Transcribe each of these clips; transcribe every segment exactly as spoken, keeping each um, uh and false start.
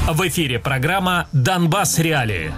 В эфире программа «Донбасс. Реалии».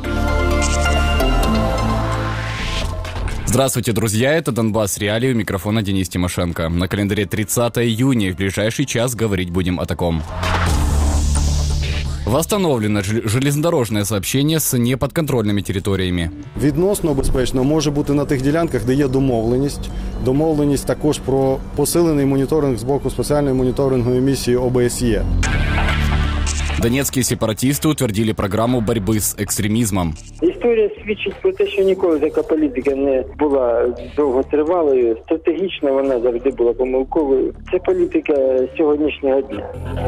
Здравствуйте, друзья, это «Донбасс. Реалии», у микрофона Денис Тимошенко. На календаре тридцатое июня, в ближайший час говорить будем о таком. Восстановлено железнодорожне сообщення з неподконтрольними територіями. Відносно безпечно може бути на тих ділянках, де є домовленість. Домовленість також про посилений моніторинг з боку спеціальної моніторингової місії О Б С Є. Донецькі сепаратисти утвердили програму боротьби з екстремізмом. Історія свідчить про те, що ніколи така політика не була довготривалою. Стратегічно вона завжди була помилковою. Це політика сьогоднішнього дня.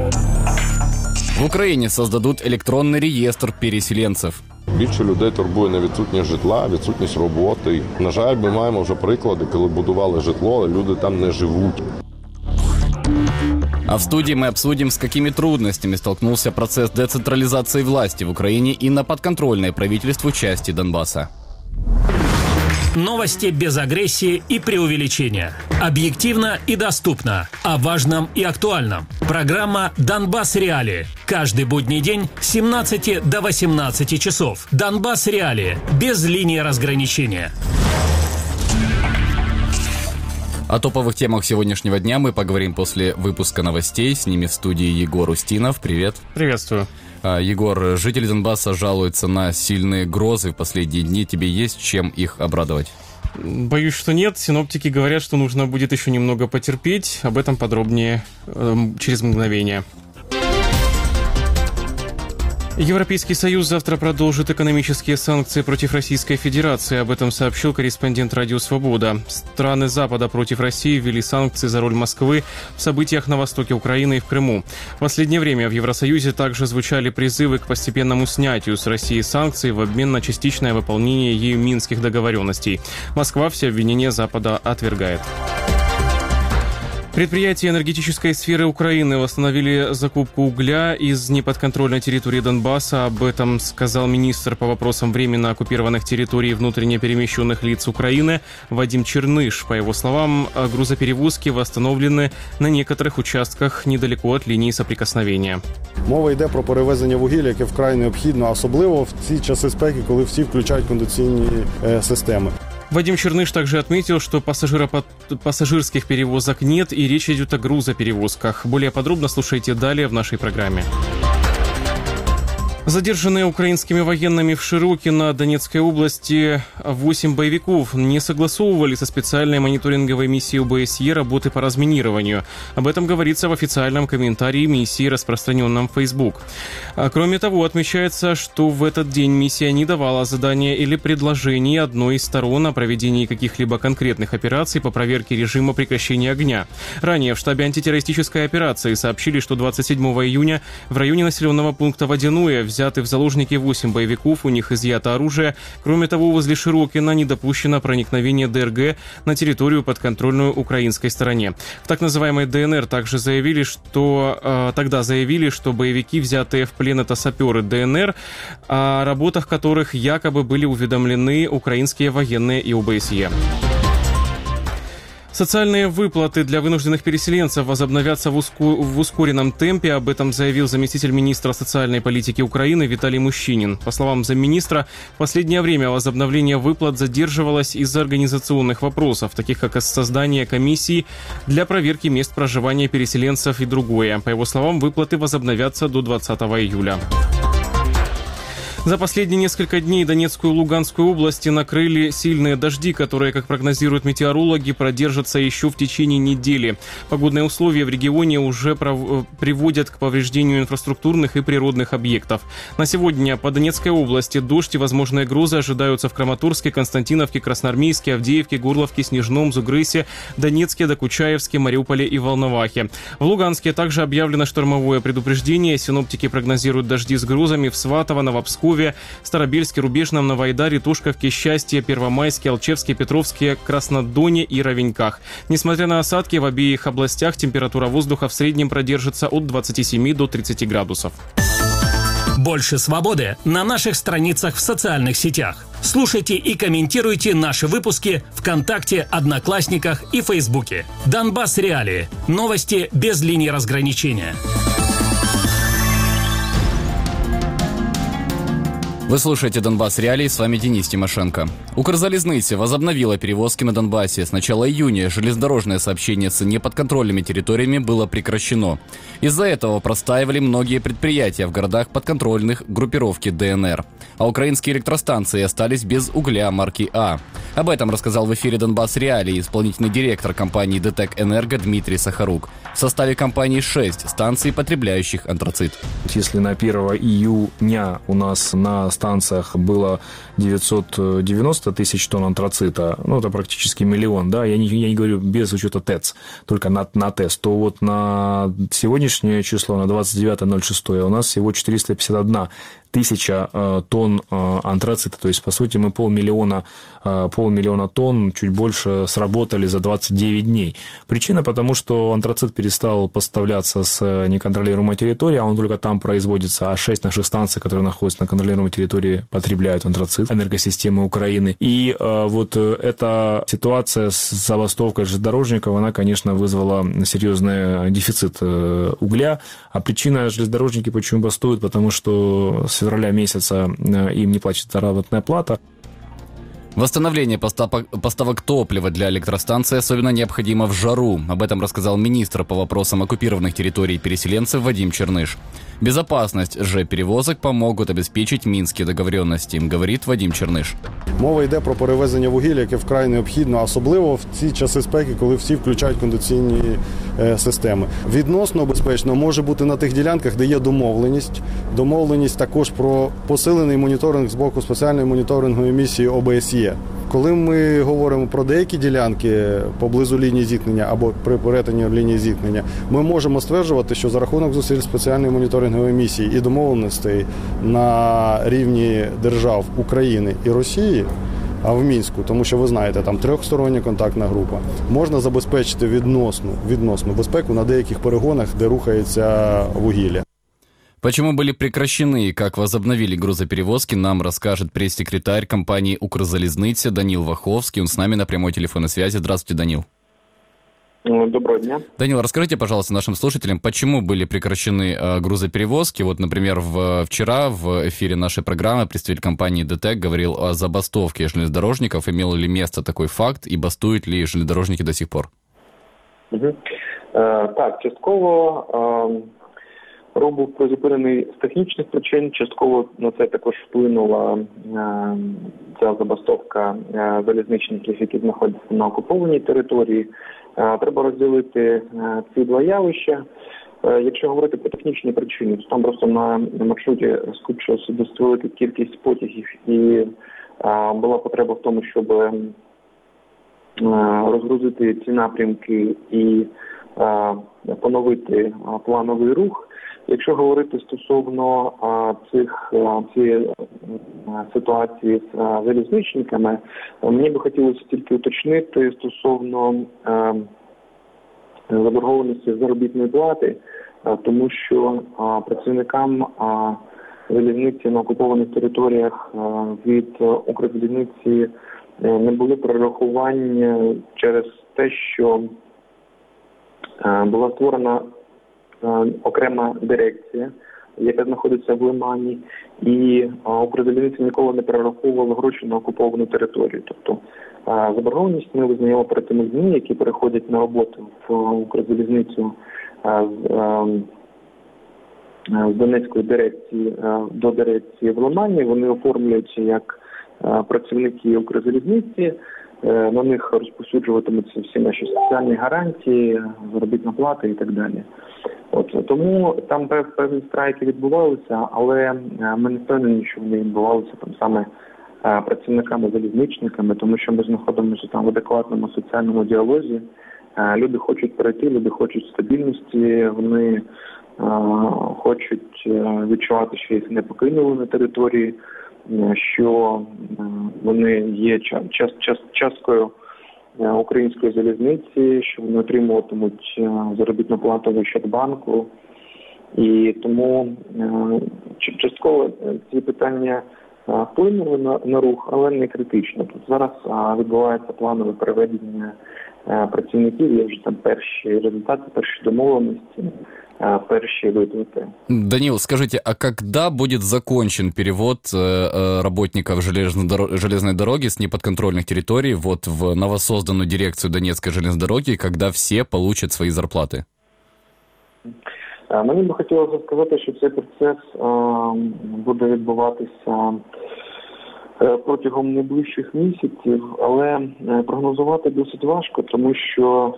В Україні создадуть електронний реєстр переселенців. Більше людей турбує не відсутність житла, а відсутність роботи. На жаль, ми маємо вже приклади, коли будували житло, але люди там не живуть. А в студии мы обсудим, с какими трудностями столкнулся процесс децентрализации власти в Украине и на подконтрольной правительству части Донбасса. Новости без агрессии и преувеличения. Объективно и доступно. О важном и актуальном. Программа «Донбасс. Реалии». Каждый будний день с семнадцати до восемнадцати часов. «Донбасс. Реалии». Без линии разграничения. О топовых темах сегодняшнего дня мы поговорим после выпуска новостей. С ними в студии Егор Устинов. Привет. Приветствую. Егор, жители Донбасса жалуются на сильные грозы в последние дни. Тебе есть чем их обрадовать? Боюсь, что нет. Синоптики говорят, что нужно будет еще немного потерпеть. Об этом подробнее э, через мгновение. Европейский Союз завтра продолжит экономические санкции против Российской Федерации. Об этом сообщил корреспондент «Радио Свобода». Страны Запада против России ввели санкции за роль Москвы в событиях на востоке Украины и в Крыму. В последнее время в Евросоюзе также звучали призывы к постепенному снятию с России санкций в обмен на частичное выполнение ею минских договоренностей. Москва все обвинения Запада отвергает. Предприятия энергетической сферы Украины восстановили закупку угля из неподконтрольной территории Донбасса. Об этом сказал министр по вопросам временно оккупированных территорий и внутренне перемещенных лиц Украины Вадим Черныш. По его словам, грузоперевозки восстановлены на некоторых участках недалеко от линии соприкосновения. Мова йде про перевезення вугілля, яке вкрай необхідно, особливо в ці часи спеки, коли всі включають кондиційні е, системи. Вадим Черныш также отметил, что пассажирских перевозок нет и речь идет о грузоперевозках. Более подробно слушайте далее в нашей программе. Задержанные украинскими военными в Широкино Донецкой области восемь боевиков не согласовывали со специальной мониторинговой миссией О Б С Е работы по разминированию. Об этом говорится в официальном комментарии миссии, распространенном в Facebook. Кроме того, отмечается, что в этот день миссия не давала задания или предложений одной из сторон о проведении каких-либо конкретных операций по проверке режима прекращения огня. Ранее в штабе антитеррористической операции сообщили, что двадцать седьмого июня в районе населенного пункта Водяное взяты в заложники восемь боевиков, у них изъято оружие. Кроме того, возле Широкино не допущено проникновение Д Р Г на территорию, подконтрольную украинской стороне. В так называемой Д Н Р также заявили, что э, тогда заявили, что боевики, взятые в плен, это саперы Д Н Р, о работах которых якобы были уведомлены украинские военные и О Б С Е. Социальные выплаты для вынужденных переселенцев возобновятся в, уску... в ускоренном темпе. Об этом заявил заместитель министра социальной политики Украины Виталий Мущинин. По словам замминистра, в последнее время возобновление выплат задерживалось из-за организационных вопросов, таких как создание комиссий для проверки мест проживания переселенцев и другое. По его словам, выплаты возобновятся до двадцатого июля. За последние несколько дней Донецкую и Луганскую области накрыли сильные дожди, которые, как прогнозируют метеорологи, продержатся еще в течение недели. Погодные условия в регионе уже пров... приводят к повреждению инфраструктурных и природных объектов. На сегодня по Донецкой области дождь и возможные грозы ожидаются в Краматорске, Константиновке, Красноармейске, Авдеевке, Горловке, Снежном, Зугрысе, Донецке, Докучаевске, Мариуполе и Волновахе. В Луганске также объявлено штормовое предупреждение. Синоптики прогнозируют дожди с грозами в Сватово, Новопскове, Старобельске, Рубежном, Новоайдаре, Тушковке, Счастье, Первомайске, Алчевске, Петровске, Краснодоне и Ровеньках. Несмотря на осадки, в обеих областях температура воздуха в среднем продержится от двадцати семи до тридцати градусов. Больше свободы на наших страницах в социальных сетях. Слушайте и комментируйте наши выпуски ВКонтакте, Одноклассниках и Фейсбуке. Донбасс Реалии. Новости без линии разграничения. Вы слушаете «Донбасс Реалии», с вами Денис Тимошенко. Укрзалезница возобновила перевозки на Донбассе. С начала июня железнодорожное сообщение с неподконтрольными территориями было прекращено. Из-за этого простаивали многие предприятия в городах подконтрольных группировки ДНР. А украинские электростанции остались без угля марки А. Об этом рассказал в эфире «Донбасс Реалии» исполнительный директор компании ДТЭК Энерго Дмитрий Сахарук. В составе компании шесть станций, потребляющих антрацит. Если на первого июня у нас на станциях было девятьсот девяносто тысяч тонн антрацита, ну, это практически миллион, да, я не, я не говорю без учета ТЭЦ, только на, на ТЭС, то вот на сегодняшнее число, на двадцать девятое ноль шестое, у нас всего четыреста пятьдесят одна тысяча э, тонн э, антрацита, то есть, по сути, мы полмиллиона, э, полмиллиона тонн, чуть больше, сработали за двадцать девять дней. Причина, потому что антрацит перестал поставляться с неконтролируемой территории, а он только там производится, а шесть наших станций, которые находятся на контролируемой территории, потребляют антрацит энергосистемы Украины. И э, вот эта ситуация с забастовкой железнодорожников, она, конечно, вызвала серьезный дефицит э, угля, а причина железнодорожники почему бастуют, потому что с февраля месяца им не платится заработная плата. Восстановление поставок, поставок топлива для электростанций особенно необходимо в жару. Об этом рассказал министр по вопросам оккупированных территорий переселенцев Вадим Черныш. Безопасность же перевозок помогут обеспечить мінські договоренности, говорить Вадим Черныш. Мова йде про перевезення вугілля, яке вкрай необхідно, особливо в ці часи спеки, коли всі включають кондиційні е, системи. Відносно безпечно може бути на тих ділянках, де є домовленість. Домовленість також про посилений моніторинг з боку спеціальної моніторингової місії О Б С Є. Коли ми говоримо про деякі ділянки поблизу лінії зіткнення або при перетині лінії зіткнення, ми можемо стверджувати, що за рахунок зусиль спеціальної моніторингової місії і домовленостей на рівні держав України і Росії, а в Мінську, тому що ви знаєте, там трьохстороння контактна група, можна забезпечити відносну, відносну безпеку на деяких перегонах, де рухається вугілля. Почему были прекращены и как возобновили грузоперевозки, нам расскажет пресс-секретарь компании «Укрзалезница» Данил Ваховский. Он с нами на прямой телефонной связи. Здравствуйте, Данил. Доброго дня. Данил, расскажите, пожалуйста, нашим слушателям, почему были прекращены э, грузоперевозки. Вот, например, в, вчера в эфире нашей программы представитель компании ДТЭК говорил о забастовке железнодорожников. Имел ли место такой факт и бастуют ли железнодорожники до сих пор? Угу. Е, так, частково... Е... Рух був призупинений з технічних причин, частково на це також вплинула е, ця забастовка е, залізничників, які знаходяться на окупованій території. Е, треба розділити е, ці два явища. Е, якщо говорити про технічні причини, то там просто на, на маршруті скупчилася досить велика кількість потягів і е, була потреба в тому, щоб е, розгрузити ці напрямки і е, поновити плановий рух. Якщо говорити стосовно а, цих а, цієї а, ситуації з а, залізничниками, а, мені би хотілося тільки уточнити стосовно а, заборгованості заробітної плати, а, тому що а, працівникам а, залізниці на окупованих територіях а, від Укрзалізниці не було перерахувань через те, що а, була створена окрема дирекція, яка знаходиться в Лимані, і Укрзалізниця ніколи не перераховувала гроші на окуповану територію. Тобто заборгованість ми визнаємо перед тими людьми, які переходять на роботу в Укрзалізницю з, з Донецької дирекції до дирекції в Лимані. Вони оформлюються як працівники Укрзалізниці, на них розповсюджуватимуться всі наші соціальні гарантії, заробітна плата і так далі. От, тому там певні страйки відбувалися, але ми не впевнені, що вони відбувалися там саме працівниками-залізничниками, тому що ми знаходимося там в адекватному соціальному діалозі. Люди хочуть перейти, люди хочуть стабільності, вони хочуть відчувати, що їх не покинули на території, що вони є час, час, часткою української залізниці, що вони отримуватимуть заробітну плату в Ощадбанку. І тому частково ці питання вплинули на, на рух, але не критично. Тут зараз відбувається планове переведення працівників, є вже там перші результати, перші домовленості. перші виплати. Данил, скажите, а когда будет закончен перевод э, работников железной дороги с неподконтрольных территорий вот в новосозданную дирекцию Донецкой железной дороги, когда все получат свои зарплаты? Мені би хотілося сказати, що цей процес буде відбуватися протягом найближчих місяців, але прогнозувати досить важко, тому що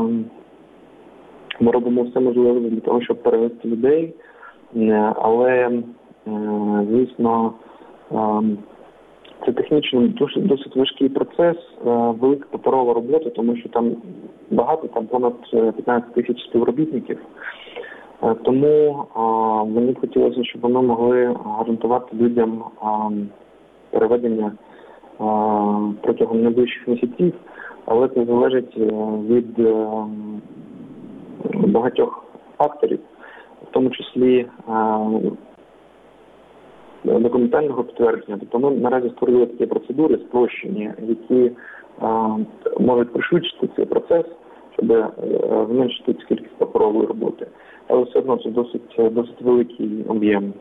ми робимо все можливе для того, щоб перевести людей, але, звісно, це технічно досить, досить важкий процес, велика паперова робота, тому що там багато, там понад п'ятнадцять тисяч співробітників. Тому мені б хотілося, щоб вони могли гарантувати людям переведення протягом найближчих місяців, але це залежить від багатьох факторів, в тому числі документального підтвердження. Тобто ми наразі створили такі процедури спрощені, які можуть пришвидшити цей процес, щоб зменшити кількість паперової роботи. Але все одно це досить, досить великий об'єм.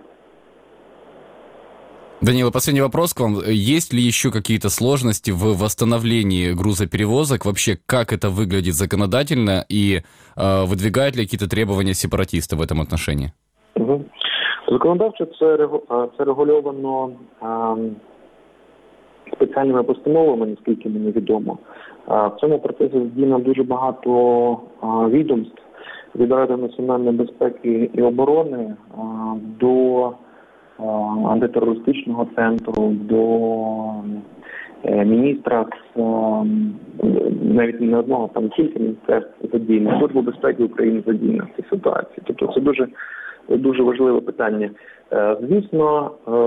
Данила, последний вопрос к вам. Есть ли еще какие-то сложности в восстановлении грузоперевозок? Вообще, как это выглядит законодательно и э, выдвигают ли какие-то требования сепаратисты в этом отношении? Угу. Законодавчо це, це регульовано а, спеціальними постановами, наскільки мені відомо. А, в цьому процесі задіяно дуже багато а, відомств, від Ради національної безпеки і оборони а, до а, антитерористичного центру, до е, міністра, а, навіть не одного, там кілька міністерств задіяно, Служба безпеки України задіяна в цій ситуації. Тобто це дуже Дуже важливе питання. Звісно,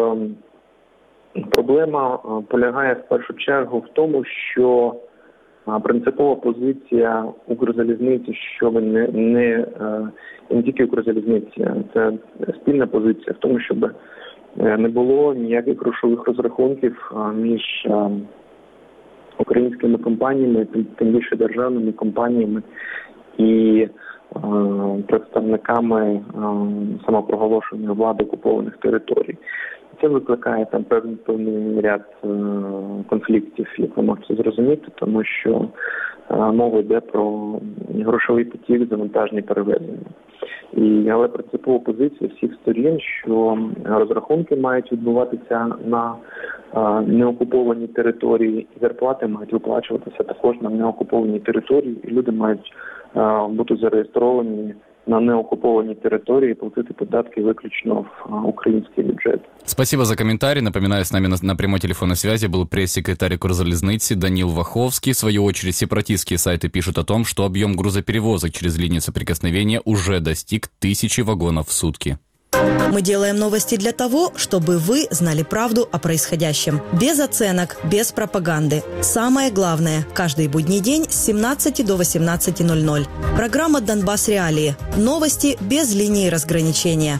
проблема полягає в першу чергу в тому, що принципова позиція Укрзалізниці, що не, не, не тільки Укрзалізниці, це спільна позиція в тому, щоб не було ніяких грошових розрахунків між українськими компаніями, тим більше державними компаніями і представниками самопроголошеної влади окупованих територій. Це викликає там певний, певний ряд конфліктів, як ви можете зрозуміти, тому що мова йде про грошовий потік, завантажні перевезення. І, але принципова позиція всіх сторін, що розрахунки мають відбуватися на неокупованій території, і зарплати мають виплачуватися також на неокупованій території, і люди мають бути зареєстровані на неокупованій території и платить податки выключно в украинский бюджет. Спасибо за комментарий. Напоминаю, с нами на, на прямой телефонной связи был пресс-секретарь Укрзалізниці Данил Ваховский. В свою очередь, сепаратистские сайты пишут о том, что объем грузоперевозок через линию соприкосновения уже достиг тысячи вагонов в сутки. Мы делаем новости для того, чтобы вы знали правду о происходящем. Без оценок, без пропаганды. Самое главное, каждый будний день с семнадцати до восемнадцати ноль-ноль. Программа «Донбасс Реалии». Новости без линии разграничения.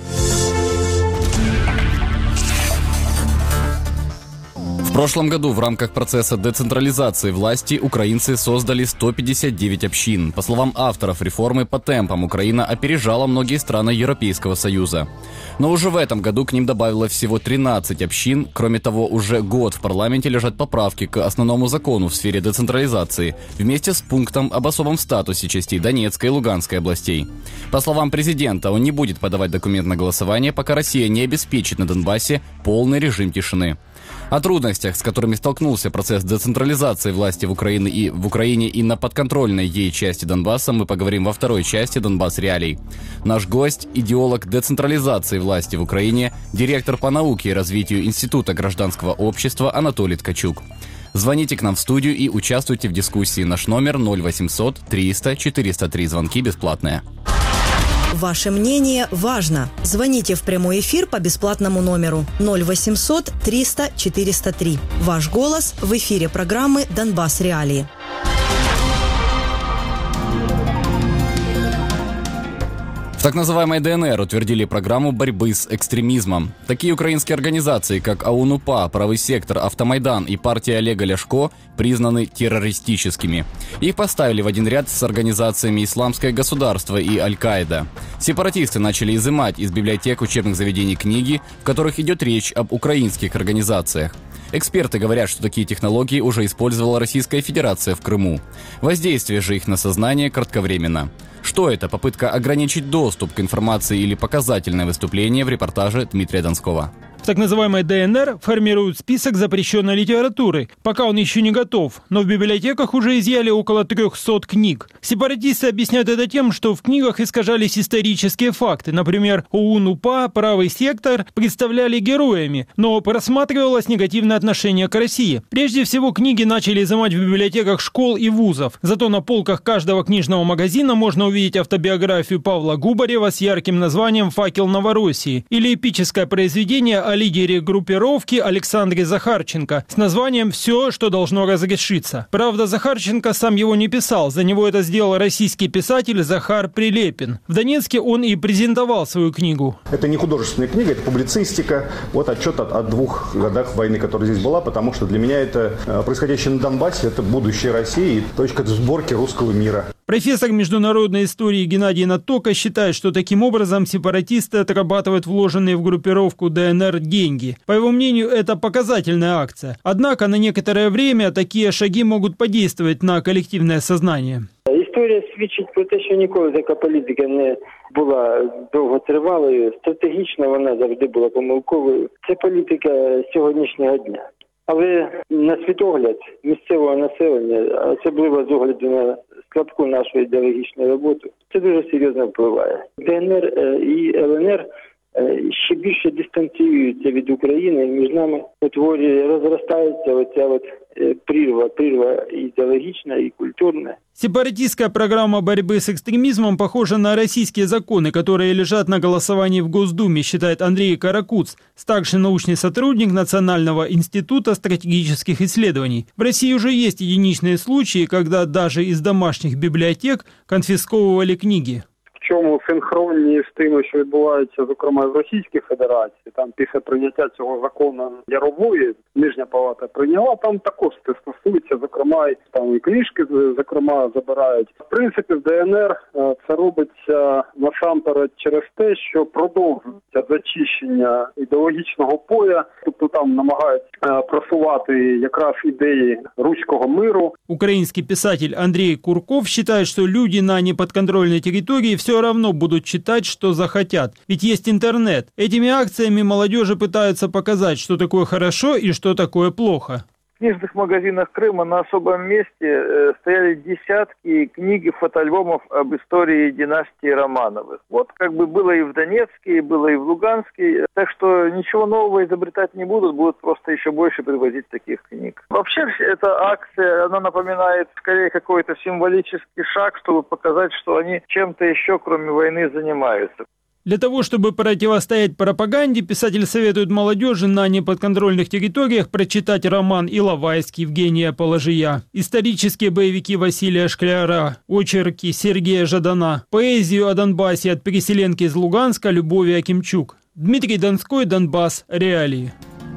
В прошлом году в рамках процесса децентрализации власти украинцы создали сто пятьдесят девять общин. По словам авторов реформы, по темпам Украина опережала многие страны Европейского Союза. Но уже в этом году к ним добавилось всего тринадцать общин. Кроме того, уже год в парламенте лежат поправки к основному закону в сфере децентрализации, вместе с пунктом об особом статусе частей Донецкой и Луганской областей. По словам президента, он не будет подавать документ на голосование, пока Россия не обеспечит на Донбассе полный режим тишины. О трудностях, с которыми столкнулся процесс децентрализации власти в Украине и в Украине и на подконтрольной ей части Донбасса, мы поговорим во второй части «Донбасс Реалий». Наш гость – идеолог децентрализации власти в Украине, директор по науке и развитию Института гражданского общества Анатолий Ткачук. Звоните к нам в студию и участвуйте в дискуссии. Наш номер ноль восемьсот триста четыреста три. Звонки бесплатные. Ваше мнение важно. Звоните в прямой эфир по бесплатному номеру ноль восемьсот триста четыреста три. Ваш голос в эфире программы «Донбасс Реалии». В так называемой ДНР утвердили программу борьбы с экстремизмом. Такие украинские организации, как АУН-УПА, Правый сектор, Автомайдан и партия Олега Ляшко, признаны террористическими. Их поставили в один ряд с организациями «Исламское государство» и «Аль-Каида». Сепаратисты начали изымать из библиотек учебных заведений книги, в которых идет речь об украинских организациях. Эксперты говорят, что такие технологии уже использовала Российская Федерация в Крыму. Воздействие же их на сознание кратковременно. Что это? Попытка ограничить доступ к информации или показательное выступление в репортаже Дмитрия Донского. В так называемой ДНР формируют список запрещенной литературы. Пока он еще не готов, но в библиотеках уже изъяли около трехсот книг. Сепаратисты объясняют это тем, что в книгах искажались исторические факты. Например, ОУН-УПА, Правый сектор представляли героями, но просматривалось негативное отношение к России. Прежде всего, книги начали изымать в библиотеках школ и вузов. Зато на полках каждого книжного магазина можно увидеть автобиографию Павла Губарева с ярким названием «Факел Новороссии» или эпическое произведение о лидере группировки Александре Захарченко с названием «Все, что должно разрешиться». Правда, Захарченко сам его не писал, за него это сделал российский писатель Захар Прилепин. В Донецке он и презентовал свою книгу. Это не художественная книга, это публицистика. Вот отчет о, о двух годах войны, которая здесь была, потому что для меня это происходящее на Донбассе, это будущее России и точка сборки русского мира. Профессор международной истории Геннадий Натока считает, что таким образом сепаратисты отрабатывают вложенные в группировку ДНР деньги. По его мнению, это показательная акция. Однако на некоторое время такие шаги могут подействовать на коллективное сознание. Історія свідчить про те, що ніколи така політика не була довготривалою. Стратегічно вона завжди була помилковою. Це політика сьогоднішнього дня. Але на світогляд місцевого населення, особливо з огляду на слабку нашу ідеологічну роботу, це дуже серйозно впливає. ДНР і ЛНР ще більше дистанціюються від України, між нами утворює, розростається оця от прірва, прірва идеологичная и культурная. Сепаратистская программа борьбы с экстремизмом похожа на российские законы, которые лежат на голосовании в Госдуме, считает Андрей Каракуц, старший научный сотрудник Национального института стратегических исследований. В России уже есть единичные случаи, когда даже из домашних библиотек конфисковывали книги. В чому синхронні з тим, що відбувається, зокрема, в Російській Федерації, там після прийняття цього закону Ярової, Нижня Палата прийняла, там також це стосується, зокрема, і там і книжки, зокрема, забирають. В принципі, в ДНР це робиться насамперед через те, що продовжується зачищення ідеологічного поля, тобто там намагаються просувати якраз ідеї руського миру. Украинский писатель Андрей Курков считает, что люди на неподконтрольной территории все равно будут читать, что захотят. Ведь есть интернет. Этими акциями молодежи пытаются показать, что такое хорошо и что такое плохо. В книжных магазинах Крыма на особом месте э, стояли десятки книг и фотоальбомов об истории династии Романовых. Вот как бы было и в Донецке, и было и в Луганске. Так что ничего нового изобретать не будут, будут просто еще больше привозить таких книг. Вообще эта акция, она напоминает скорее какой-то символический шаг, чтобы показать, что они чем-то еще кроме войны занимаются. Для того, чтобы противостоять пропаганде, писатель советует молодежи на неподконтрольных территориях прочитать роман «Иловайский» Евгения Положия, исторические боевики Василия Шкляра, очерки Сергея Жадана, поэзию о Донбассе от переселенки из Луганска Любови Акимчук. Дмитрий Донской, Донбасс. Реалии.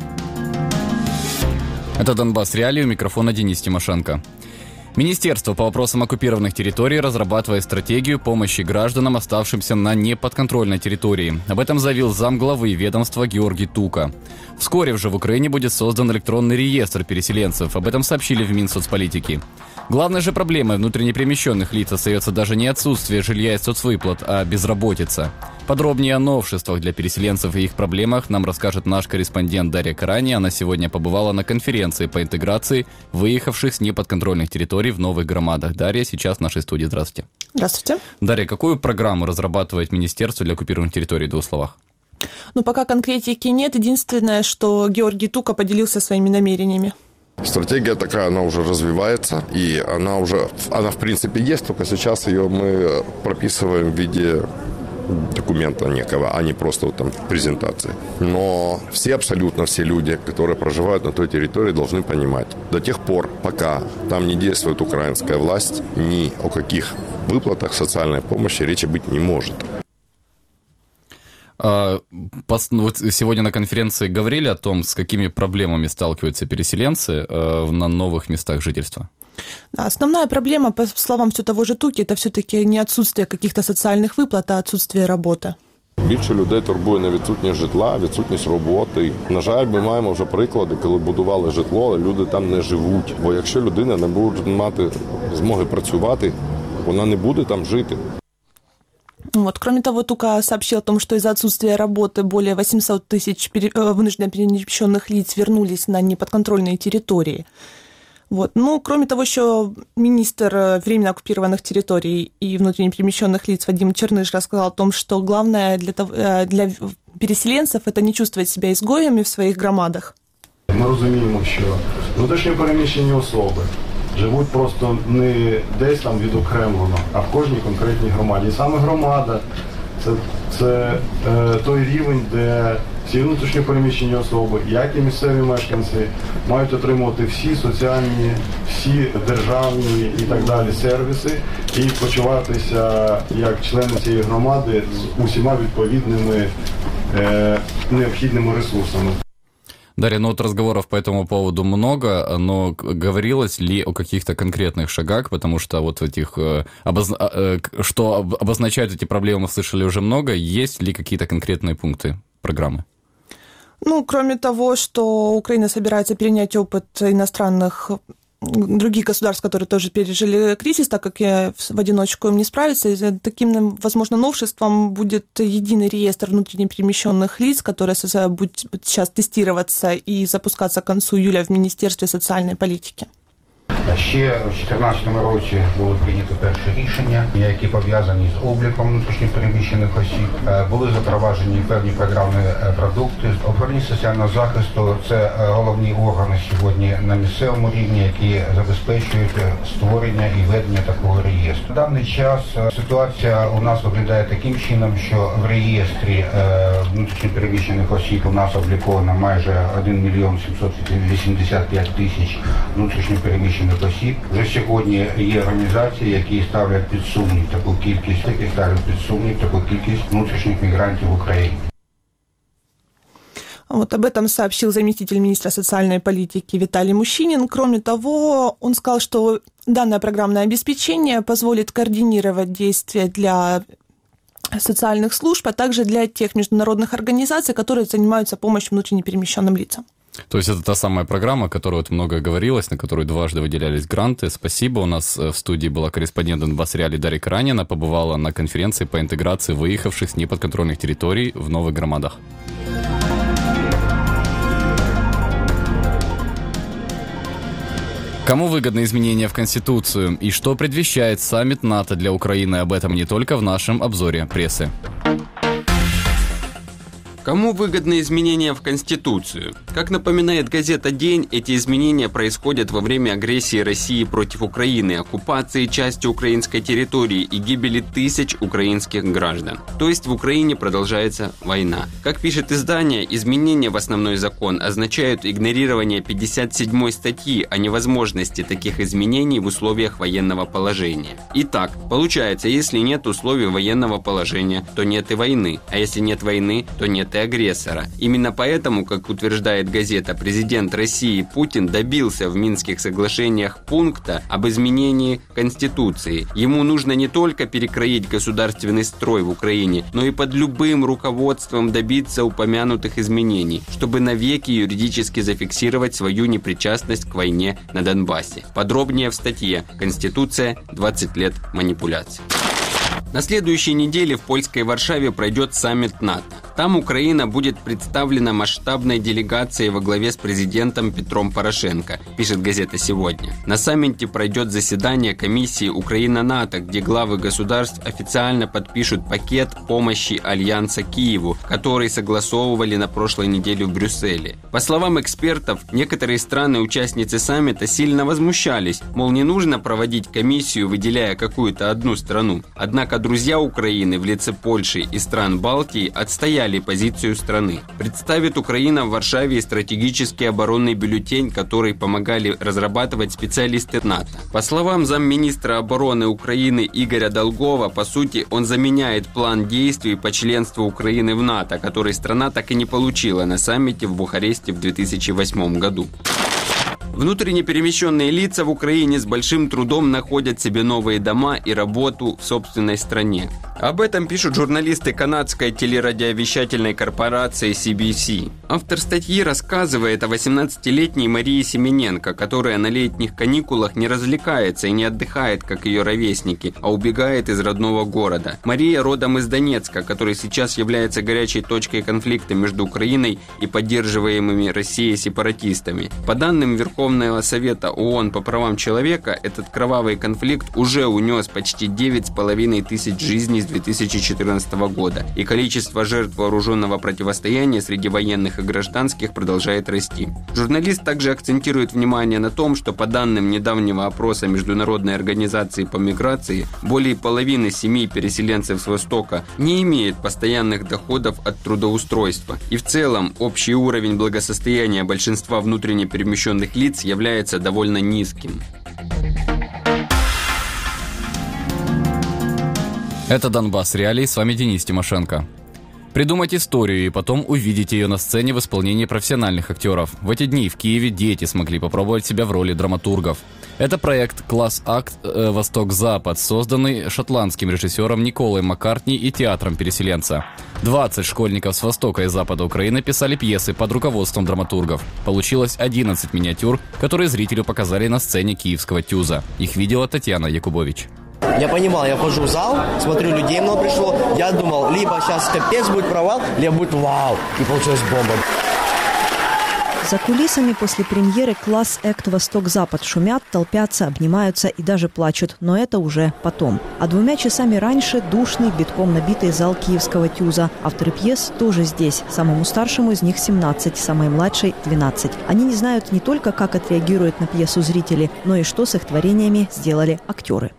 Это «Донбасс. Реалии», у микрофона Денис Тимошенко. Министерство по вопросам оккупированных территорий разрабатывает стратегию помощи гражданам, оставшимся на неподконтрольной территории. Об этом заявил замглавы ведомства Георгий Тука. Вскоре уже в Украине будет создан электронный реестр переселенцев. Об этом сообщили в Минсоцполитики. Главной же проблемой внутренне перемещенных лиц остается даже не отсутствие жилья и соцвыплат, а безработица. Подробнее о новшествах для переселенцев и их проблемах нам расскажет наш корреспондент Дарья Карани. Она сегодня побывала на конференции по интеграции выехавших с неподконтрольных территорий в новых громадах. Дарья сейчас в нашей студии. Здравствуйте. Здравствуйте. Дарья, какую программу разрабатывает Министерство для оккупированных территорий, в двух словах? Ну, пока конкретики нет. Единственное, что Георгий Тука поделился своими намерениями. Стратегия такая, она уже развивается, и она уже, она в принципе есть, только сейчас ее мы прописываем в виде документа некого, а не просто вот там презентации. Но все, абсолютно все люди, которые проживают на той территории, должны понимать, до тех пор, пока там не действует украинская власть, ни о каких выплатах социальной помощи речи быть не может. А, вот сегодня на конференции говорили о том, с какими проблемами сталкиваются переселенцы на новых местах жительства? Основная проблема, по словам все того же Туки, это все-таки не отсутствие каких-то социальных выплат, а отсутствие роботи. Більше людей турбує не відсутність житла, відсутність роботи. На жаль, ми маємо вже приклади, коли будували житло, але люди там не живуть. Бо якщо людина не буде мати змоги працювати, вона не буде там жити. Вот. Кроме того, Тука сообщил о том, что из-за отсутствия работы более восемьсот тысяч пере... вынужденно перемещенных лиц вернулись на неподконтрольные территории. Вот. Ну, кроме того, еще министр временно оккупированных территорий и внутренне перемещенных лиц Вадим Черныш рассказал о том, что главное для, того, для переселенцев – это не чувствовать себя изгоями в своих громадах. Ми розуміємо, що внутрішньо переміщені особи живуть просто не десь там відокремлено, а в кожній конкретній громаді. І саме громада – це, це е, той рівень, де всі внутрішньо переміщені особи, як і місцеві мешканці, мають отримувати всі соціальні, всі державні і так далі сервіси і почуватися як члени цієї громади з усіма відповідними е, необхідними ресурсами. Дарья, ну вот разговоров по этому поводу много, но говорилось ли о каких-то конкретных шагах, потому что вот этих, обоз... что обозначают эти проблемы, мы слышали уже много, есть ли какие-то конкретные пункты программы? Ну, кроме того, что Украина собирается перенять опыт иностранных других государств, которые тоже пережили кризис, так как в одиночку им не справиться. И таким, возможно, новшеством будет единый реестр внутренне перемещенных лиц, который будет сейчас тестироваться и запускаться к концу июля в Министерстве социальной политики. Ще в дві тисячі чотирнадцятому році було прийнято перше рішення, які пов'язані з обліком внутрішньопереміщених осіб. Були запроваджені певні програмні продукти. Управління соціального захисту – це головні органи сьогодні на місцевому рівні, які забезпечують створення і ведення такого реєстру. В даний час ситуація у нас виглядає таким чином, що в реєстрі внутрішньопереміщених осіб у нас обліковано майже один мільйон сімсот вісімдесят п'ять тисяч внутрішньопереміщених осіб. Вже сьогодні є організації, які ставлять під сумнів таку кількість, які ставлять під сумнів таку кількість внутрішніх мігрантів в Україні. Вот об этом сообщил заместитель министра социальной политики Виталий Мущинин. Кроме того, он сказал, что данное программное обеспечение позволит координировать действия для социальных служб, а также для тех международных организаций, которые занимаются помощью внутренне перемещенным лицам. То есть это та самая программа, о которой вот много говорилось, на которую дважды выделялись гранты. Спасибо. У нас в студии была корреспондент Донбасс Реалии Дарья Каранина, побывала на конференции по интеграции выехавших с неподконтрольных территорий в новых громадах. Кому выгодны изменения в Конституцию и что предвещает саммит НАТО для Украины? Об этом не только в нашем обзоре прессы. Кому выгодны изменения в Конституцию? Как напоминает газета «День», эти изменения происходят во время агрессии России против Украины, оккупации части украинской территории и гибели тысяч украинских граждан. То есть в Украине продолжается война. Как пишет издание, изменения в основной закон означают игнорирование пятьдесят седьмой статьи о невозможности таких изменений в условиях военного положения. Итак, получается, если нет условий военного положения, то нет и войны, а если нет войны, то нет и агрессора. Именно поэтому, как утверждает газета, президент России Путин добился в Минских соглашениях пункта об изменении Конституции. Ему нужно не только перекроить государственный строй в Украине, но и под любым руководством добиться упомянутых изменений, чтобы навеки юридически зафиксировать свою непричастность к войне на Донбассе. Подробнее в статье «Конституция. двадцать лет манипуляций». На следующей неделе в польской Варшаве пройдет саммит НАТО. Там Украина будет представлена масштабной делегацией во главе с президентом Петром Порошенко, пишет газета «Сегодня». На саммите пройдет заседание комиссии Украина-НАТО, где главы государств официально подпишут пакет помощи Альянса Киеву, который согласовывали на прошлой неделе в Брюсселе. По словам экспертов, некоторые страны-участницы саммита сильно возмущались, мол, не нужно проводить комиссию, выделяя какую-то одну страну. Однако друзья Украины в лице Польши и стран Балтии отстояли реалий позицию страны. Представит Украина в Варшаве и стратегический оборонный бюллетень, который помогали разрабатывать специалисты НАТО. По словам замминистра обороны Украины Игоря Долгова, по сути, он заменяет план действий по членству Украины в НАТО, который страна так и не получила на саммите в Бухаресте в две тысячи восьмом году. Внутренне перемещенные лица в Украине с большим трудом находят себе новые дома и работу в собственной стране. Об этом пишут журналисты канадской телерадиовещательной корпорации си би си. Автор статьи рассказывает о восемнадцатилетней Марии Семененко, которая на летних каникулах не развлекается и не отдыхает, как ее ровесники, а убегает из родного города. Мария родом из Донецка, который сейчас является горячей точкой конфликта между Украиной и поддерживаемыми Россией сепаратистами. По данным Верховного Совета ООН по правам человека, этот кровавый конфликт уже унес почти девять с половиной тысяч жизней с две тысячи четырнадцатого года, и количество жертв вооруженного противостояния среди военных и гражданских продолжает расти. Журналист также акцентирует внимание на том, что по данным недавнего опроса Международной организации по миграции, более половины семей переселенцев с Востока не имеют постоянных доходов от трудоустройства, и в целом общий уровень благосостояния большинства внутренне перемещенных лиц является довольно низким. Это «Донбасс Реалии», с вами Денис Тимошенко. Придумать историю и потом увидеть ее на сцене в исполнении профессиональных актеров. В эти дни в Киеве дети смогли попробовать себя в роли драматургов. Это проект «Класс-акт э, Восток-Запад», созданный шотландским режиссером Николой Маккартни и театром переселенца. двадцать школьников с Востока и Запада Украины писали пьесы под руководством драматургов. Получилось одиннадцать миниатюр, которые зрителю показали на сцене киевского ТЮЗа. Их видела Татьяна Якубович. Я понимал, я вхожу в зал, смотрю, людей много пришло. Я думал, либо сейчас капец будет провал, либо будет вау. И получилась бомба. За кулисами после премьеры «Класс-акт Восток-Запад» шумят, толпятся, обнимаются и даже плачут. Но это уже потом. А двумя часами раньше душный, битком набитый зал киевского ТЮЗа. Авторы пьес тоже здесь. Самому старшему из них семнадцать, самой младшей – двенадцать. Они не знают не только, как отреагируют на пьесу зрители, но и что с их творениями сделали актеры.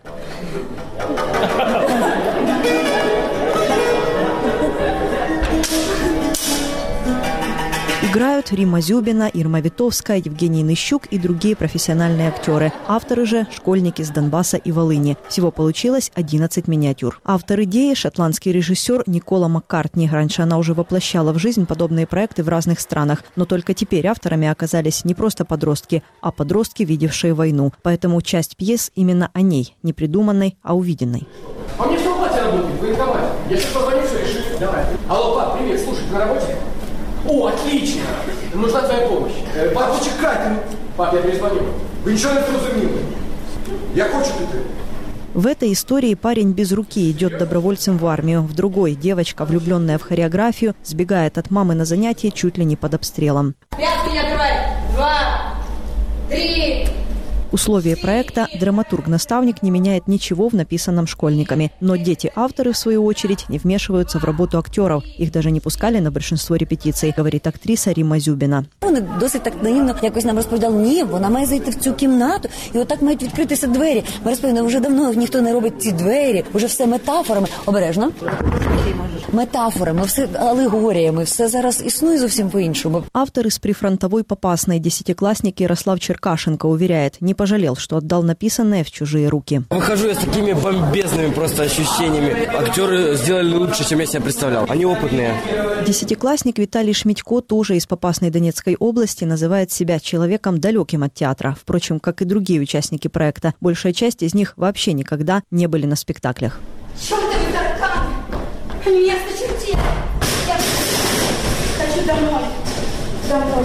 Играют Римма Зюбина, Ирма Витовская, Евгений Нищук и другие профессиональные актеры. Авторы же – школьники с Донбасса и Волыни. Всего получилось одиннадцать миниатюр. Автор идеи – шотландский режиссер Никола Маккартни. Раньше она уже воплощала в жизнь подобные проекты в разных странах. Но только теперь авторами оказались не просто подростки, а подростки, видевшие войну. Поэтому часть пьес именно о ней, не придуманной, а увиденной. А мне что в платье работает? Военкомат. Я сейчас позвоню, все решили. Давай. Алло, пап, привет, слушай, ты на работе? О, отлично! Нужна твоя помощь. Э, пап, почекай! Пап, я перезвоню. Вы ничего не зрозуміли. Я хочу піти. В этой истории парень без руки идет добровольцем в армию. В другой девочка, влюбленная в хореографию, сбегает от мамы на занятия чуть ли не под обстрелом. Пятки не открывай! Два! Три! Условия проекта драматург-наставник не меняет ничего в написанном школьниками. Но дети-авторы, в свою очередь, не вмешиваются в работу актеров. Их даже не пускали на большинство репетиций, говорит актриса Римма Зюбіна. Вони досить так наївно якось нам розповідали, ні, вона має зайти в цю кімнату, і отак мають відкритися двері. Ми розповіли, вже давно ніхто не робить ці двері, вже все метафорами. Обережно. Метафорами, все алегоріями, все зараз існує зовсім по-іншому. Автор из прифронтовой Попасной, десятиклассник Ярослав Черкашенко, уверяет, не пожалел, что отдал написанное в чужие руки. Выхожу я с такими бомбезными просто ощущениями. Актеры сделали лучше, чем я себе представлял. Они опытные. Десятиклассник Виталий Шмидько, тоже из Попасной Донецкой области, называет себя человеком далеким от театра. Впрочем, как и другие участники проекта. Большая часть из них вообще никогда не были на спектаклях. Чёртовы тараканы! Место чертей! Я хочу домой. Домой.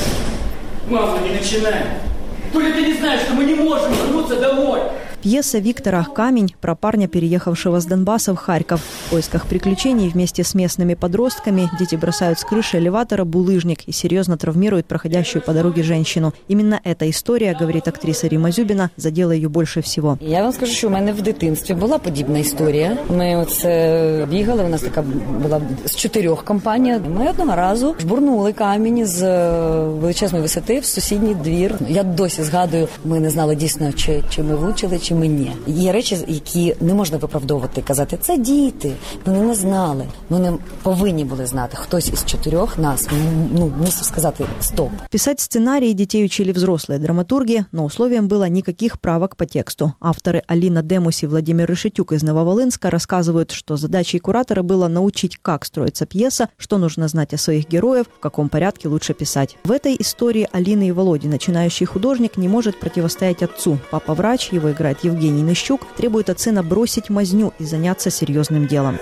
Мама, не начинай! То ли ты не знаешь, что мы не можем вернуться домой? Пьеса Виктора «Камень» про парня, переехавшего с Донбасса в Харьков. В поисках приключений вместе с местными подростками дети бросают с крыши элеватора булыжник и серьезно травмируют проходящую по дороге женщину. Именно эта история, говорит актриса Римма Зюбіна, задела ее больше всего. Я вам скажу, що у мене в дитинстві була подібна історія. Ми оце бігали, у нас така була з чотирьох компаній. Ми одного разу жбурнули камінь з величезної висоти в сусідній двір. Я досі згадую, ми не знали дійсно, чи, чи ми влучили, речами ні. Є речі, які не можна виправдовувати, казати, це діти, вони не знали. Вони повинні були знати. Хтось із чотирьох нас ну, мусив сказати «стоп». Писать сценарии детей учили взрослые драматурги, но условием было никаких правок по тексту. Авторы Алина Демус и Владимир Решетюк из Нововолынска рассказывают, что задачей куратора было научить, как строится пьеса, что нужно знать о своих героях, в каком порядке лучше писать. В этой истории Алины и Володи начинающий художник не может противостоять отцу. Папа-врач, его играет Евгений Нищук, требует от сына бросить мазню и заняться серьезным делом.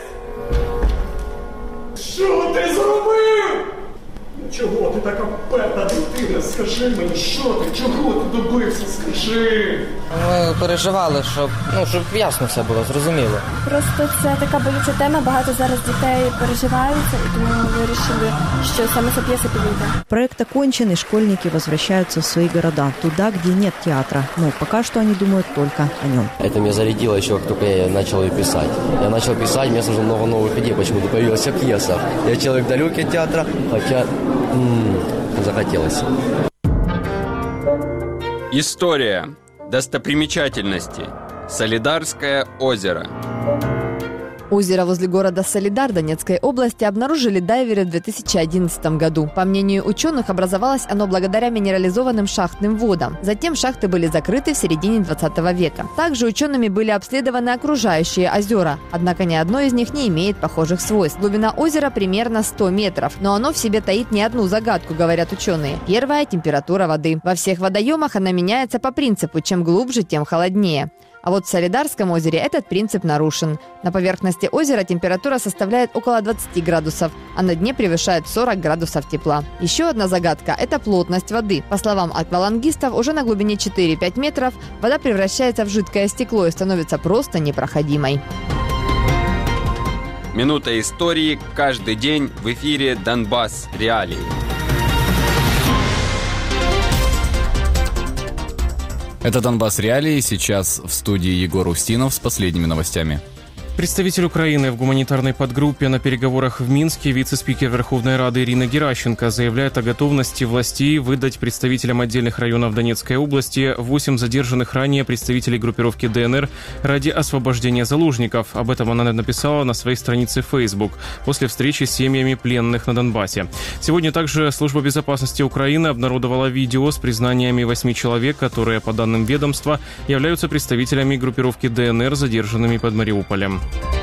Що ти зробив? Чого ти така певна дитина? Скажи мені, що ти? Чого ти добився? Скажи. Ми переживали, щоб, ну, щоб ясно все було, зрозуміло. Просто це така болюча тема, багато зараз дітей переживаються, і тому ми вирішили, що саме ця п'єса підійде. Проект окончен, и школьники возвращаются в свои города, туда, где нет театра. Но пока что они думают только о нем. Это меня зарядило еще, как только я начал ее писать. Я начал писать, мне сразу много новых идей, почему-то появилась пьеса. Я человек далекий от театра, хотя м-м, захотелось. История. Достопримечательности. Солидарское озеро. Озеро возле города Солидар Донецкой области обнаружили дайверы в две тысячи одиннадцатом году. По мнению ученых, образовалось оно благодаря минерализованным шахтным водам. Затем шахты были закрыты в середине двадцатого века. Также учеными были обследованы окружающие озера. Однако ни одно из них не имеет похожих свойств. Глубина озера примерно сто метров, но оно в себе таит не одну загадку, говорят ученые. Первая – температура воды. Во всех водоемах она меняется по принципу «чем глубже, тем холоднее». А вот в Солидарском озере этот принцип нарушен. На поверхности озера температура составляет около двадцати градусов, а на дне превышает сорок градусов тепла. Еще одна загадка – это плотность воды. По словам аквалангистов, уже на глубине четыре-пять метров вода превращается в жидкое стекло и становится просто непроходимой. Минута истории каждый день в эфире «Донбасс. Реалии». Это «Донбасс. Реалии». Сейчас в студии Егор Устинов с последними новостями. Представитель Украины в гуманитарной подгруппе на переговорах в Минске, вице-спикер Верховной Рады Ирина Геращенко, заявляет о готовности властей выдать представителям отдельных районов Донецкой области восемь задержанных ранее представителей группировки ДНР ради освобождения заложников. Об этом она написала на своей странице в Facebook после встречи с семьями пленных на Донбассе. Сегодня также Служба безопасности Украины обнародовала видео с признаниями восьми человек, которые, по данным ведомства, являются представителями группировки ДНР, задержанными под Мариуполем.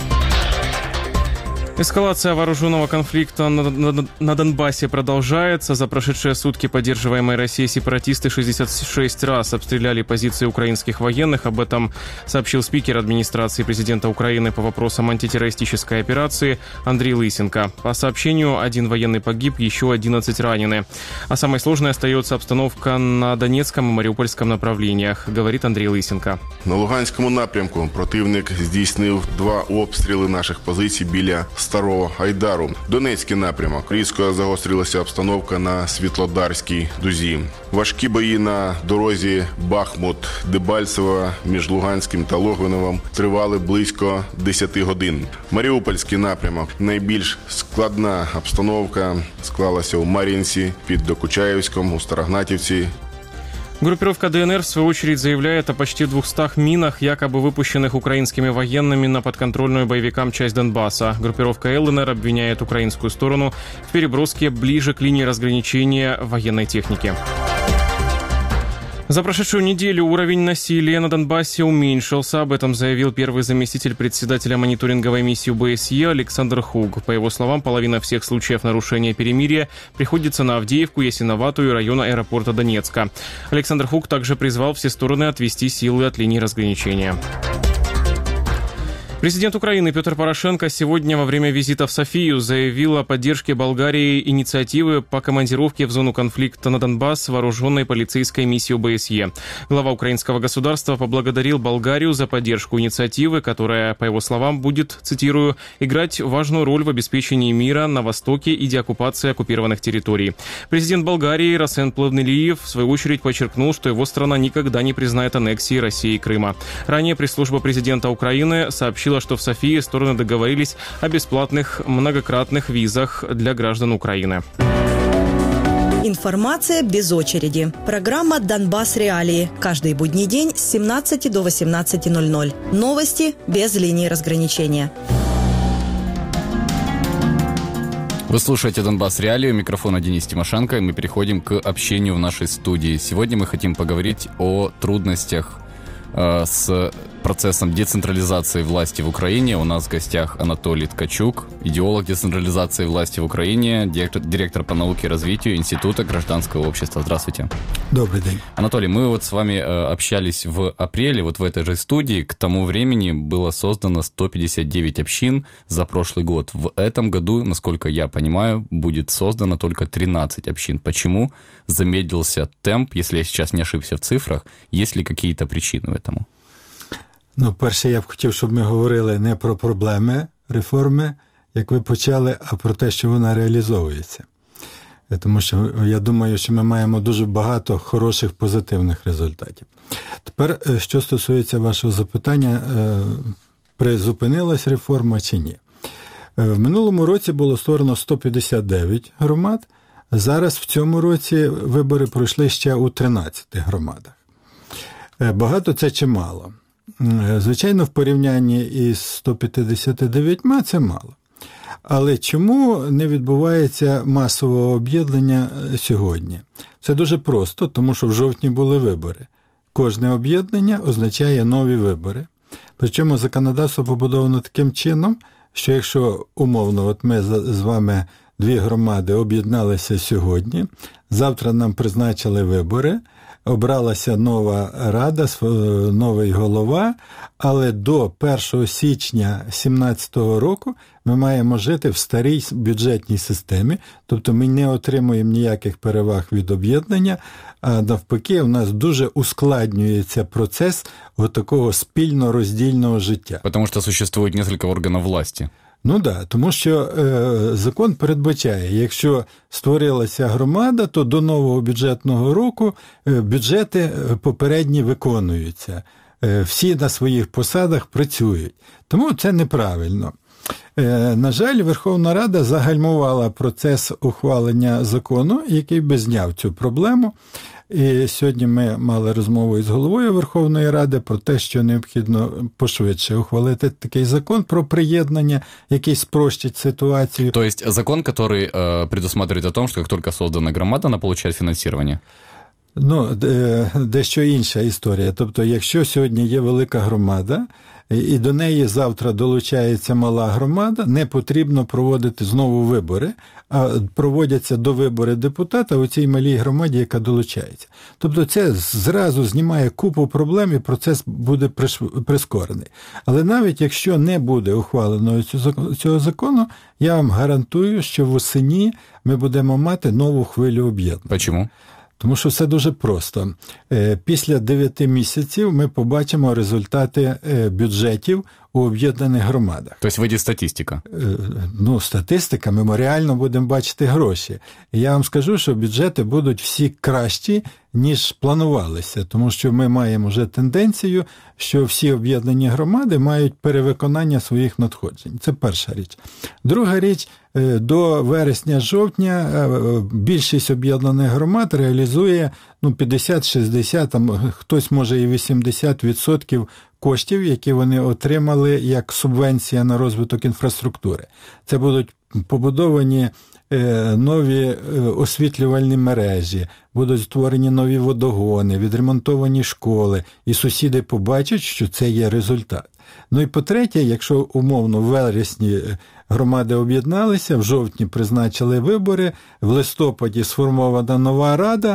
Эскалация вооруженного конфликта на, на, на Донбассе продолжается. За прошедшие сутки поддерживаемые Россией сепаратисты шестьдесят шесть раз обстреляли позиции украинских военных. Об этом сообщил спикер администрации президента Украины по вопросам антитеррористической операции Андрей Лысенко. По сообщению, один военный погиб, еще одиннадцать ранены. А самой сложной остается обстановка на Донецком и Мариупольском направлениях, говорит Андрей Лысенко. На Луганському напрямку противник здійснив два обстріли наших позицій біля Старого Айдару. Донецький напрямок. Різко загострилася обстановка на Світлодарській дузі. Важкі бої на дорозі Бахмут-Дебальцево між Луганським та Логвиновим тривали близько десяти годин. Маріупольський напрямок. Найбільш складна обстановка склалася у Мар'їнці, під Докучаєвськом, у Старогнатівці. Группировка ДНР, в свою очередь, заявляет о почти двухстах минах, якобы выпущенных украинскими военными на подконтрольную боевикам часть Донбасса. Группировка ЛНР обвиняет украинскую сторону в переброске ближе к линии разграничения военной техники. За прошедшую неделю уровень насилия на Донбассе уменьшился. Об этом заявил первый заместитель председателя мониторинговой миссии ОБСЕ Александр Хуг. По его словам, половина всех случаев нарушения перемирия приходится на Авдеевку, Ясиноватую и район аэропорта Донецка. Александр Хуг также призвал все стороны отвести силы от линии разграничения. Президент Украины Петр Порошенко сегодня во время визита в Софию заявил о поддержке Болгарии инициативы по командировке в зону конфликта на Донбасс вооруженной полицейской миссии ОБСЕ. Глава украинского государства поблагодарил Болгарию за поддержку инициативы, которая, по его словам, будет, цитирую, играть важную роль в обеспечении мира на Востоке и деоккупации оккупированных территорий. Президент Болгарии Расен Плавнелиев, в свою очередь, подчеркнул, что его страна никогда не признает аннексии России Крыма. Ранее пресс-служба президента Украины сообщила, что в Софии стороны договорились о бесплатных многократных визах для граждан Украины. Информация без очереди. Программа «Донбасс. Реалии». Каждый будний день с семнадцати до восемнадцати ноль ноль. Новости без линии разграничения. Вы слушаете «Донбасс. Реалии», у микрофона Денис Тимошенко, и мы переходим к общению в нашей студии. Сегодня мы хотим поговорить о трудностях э, с процессом децентрализации власти в Украине. У нас в гостях Анатолий Ткачук, идеолог децентрализации власти в Украине, директор, директор по науке и развитию Института гражданского общества. Здравствуйте. Добрый день. Анатолий, мы вот с вами э, общались в апреле, вот в этой же студии. К тому времени было создано сто пятьдесят девять общин за прошлый год. В этом году, насколько я понимаю, будет создано только тринадцать общин. Почему замедлился темп, если я сейчас не ошибся в цифрах? Есть ли какие-то причины этому? Ну, перше, я б хотів, щоб ми говорили не про проблеми реформи, як ви почали, а про те, що вона реалізовується. Тому що я думаю, що ми маємо дуже багато хороших позитивних результатів. Тепер, що стосується вашого запитання, призупинилась реформа чи ні. В минулому році було створено сто п'ятдесят дев'ять громад, зараз в цьому році вибори пройшли ще у тринадцяти громадах. Багато це чи мало? Звичайно, в порівнянні із сто п'ятдесят дев'ятьма це мало. Але чому не відбувається масового об'єднання сьогодні? Це дуже просто, тому що в жовтні були вибори. Кожне об'єднання означає нові вибори. Причому законодавство побудовано таким чином, що якщо умовно, от ми з вами дві громади об'єдналися сьогодні, завтра нам призначили вибори, обралася нова рада, новий голова, але до першого січня дві тисячі сімнадцятого року ми маємо жити в старій бюджетній системі, тобто ми не отримуємо ніяких переваг від об'єднання, а навпаки, у нас дуже ускладнюється процес такого спільно-роздільного життя. Тому що существує кілька органів влади. Ну так, да, тому що е, закон передбачає, якщо створилася громада, то до нового бюджетного року е, бюджети попередні виконуються. Е, всі на своїх посадах працюють. Тому це неправильно. Е, на жаль, Верховна Рада загальмувала процес ухвалення закону, який би зняв цю проблему. І сьогодні ми мали розмову із головою Верховної Ради про те, що необхідно пошвидше ухвалити такий закон про приєднання, який спрощить ситуацію. То есть закон, который э, предусматривает о том, что как только создана громада, она получает финансирование? Ну, дещо інша історія. Тобто, якщо сьогодні є велика громада, і до неї завтра долучається мала громада, не потрібно проводити знову вибори, а проводяться до вибори депутата у цій малій громаді, яка долучається. Тобто це зразу знімає купу проблем і процес буде прискорений. Але навіть якщо не буде ухвалено цього закону, я вам гарантую, що восени ми будемо мати нову хвилю об'єднання. Чому? Тому що все дуже просто. Після дев'яти місяців ми побачимо результати бюджетів у об'єднаних громадах. Тобто вийде статистика? Ну, статистика, ми реально будемо бачити гроші. І я вам скажу, що бюджети будуть всі кращі, ніж планувалися. Тому що ми маємо вже тенденцію, що всі об'єднані громади мають перевиконання своїх надходжень. Це перша річ. Друга річ, до вересня-жовтня більшість об'єднаних громад реалізує ну, п'ятдесят-шістдесят, там, хтось може і вісімдесят відсотків коштів, які вони отримали як субвенція на розвиток інфраструктури. Це будуть побудовані нові освітлювальні мережі, будуть створені нові водогони, відремонтовані школи, і сусіди побачать, що це є результат. Ну і по-третє, якщо умовно в вересні громади об'єдналися, в жовтні призначили вибори, в листопаді сформована нова рада,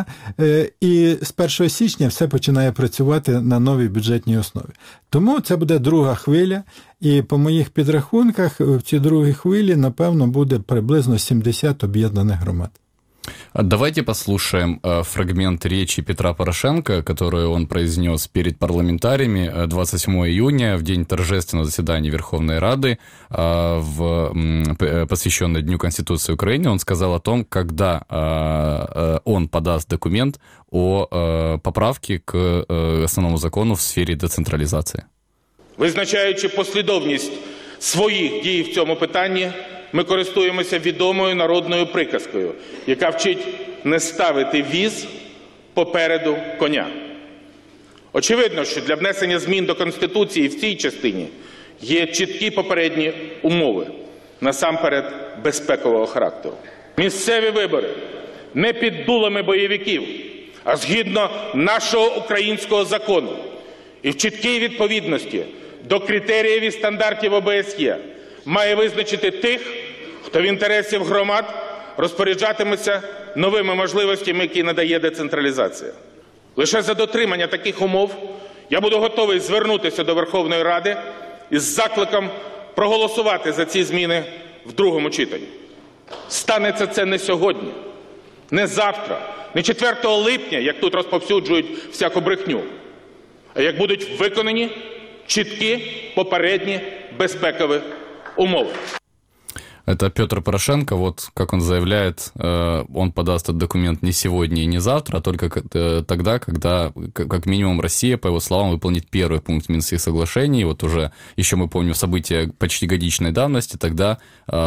і з першого січня все починає працювати на новій бюджетній основі. Тому це буде друга хвиля, і по моїх підрахунках в цій другій хвилі, напевно, буде приблизно сімдесят об'єднаних громад. Давайте послушаем э, фрагмент речи Петра Порошенко, которую он произнес перед парламентариями двадцать седьмого июня, в день торжественного заседания Верховной Рады, э, в, э, посвященный Дню Конституции Украины. Он сказал о том, когда э, э, он подаст документ о э, поправке к э, основному закону в сфері децентралізації. Визначаючи послідовність своїх дій в цьому питанні, ми користуємося відомою народною приказкою, яка вчить не ставити віз попереду коня. Очевидно, що для внесення змін до Конституції в цій частині є чіткі попередні умови, насамперед безпекового характеру. Місцеві вибори не під дулами бойовиків, а згідно нашого українського закону і в чіткій відповідності до критеріїв і стандартів О Б С Є має визначити тих, хто в інтересів громад розпоряджатиметься новими можливостями, які надає децентралізація. Лише за дотримання таких умов я буду готовий звернутися до Верховної Ради із закликом проголосувати за ці зміни в другому читанні. Станеться це не сьогодні, не завтра, не четвертого липня, як тут розповсюджують всяку брехню, а як будуть виконані чіткі попередні безпекові умови. Это Петр Порошенко, вот как он заявляет, он подаст этот документ не сегодня и не завтра, а только тогда, когда, как минимум, Россия, по его словам, выполнит первый пункт Минских соглашений. Вот уже, еще мы помним события почти годичной давности, тогда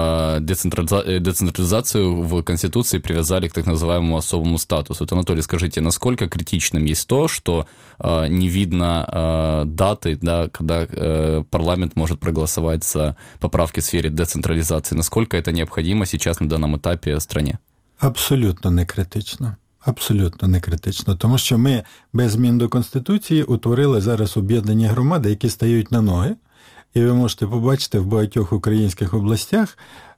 децентрализацию в Конституции привязали к так называемому особому статусу. Вот, Анатолий, скажите, насколько критичным есть то, что не видно даты, да, когда парламент может проголосовать за поправки в сфере децентрализации? Насколько это необходимо сейчас на данном этапе в стране? Абсолютно не критично. Абсолютно не критично. Тому що ми без змін до Конституції утворили зараз об'єднані громади, які стають на ноги. І ви можете побачити в багатьох українських областях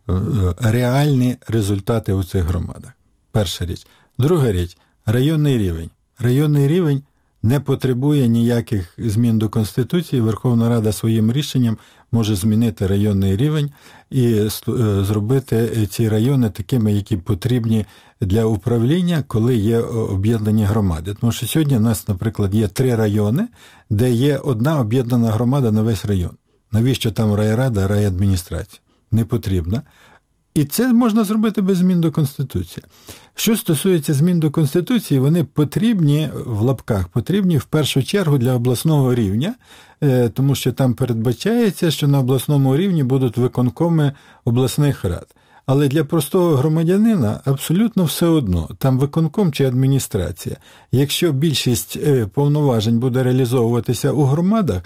реальні результати у цих громадах. Перша річ. Друга річ – районний рівень. Районний рівень не потребує ніяких змін до Конституції. Верховна Рада своїм рішенням може змінити районний рівень і зробити ці райони такими, які потрібні для управління, коли є об'єднані громади. Тому що сьогодні у нас, наприклад, є три райони, де є одна об'єднана громада на весь район. Навіщо там райрада, райадміністрація? Не потрібно. І це можна зробити без змін до Конституції. Що стосується змін до Конституції, вони потрібні, в лапках, потрібні в першу чергу для обласного рівня, тому що там передбачається, що на обласному рівні будуть виконкоми обласних рад. Але для простого громадянина абсолютно все одно, там виконком чи адміністрація. Якщо більшість повноважень буде реалізовуватися у громадах,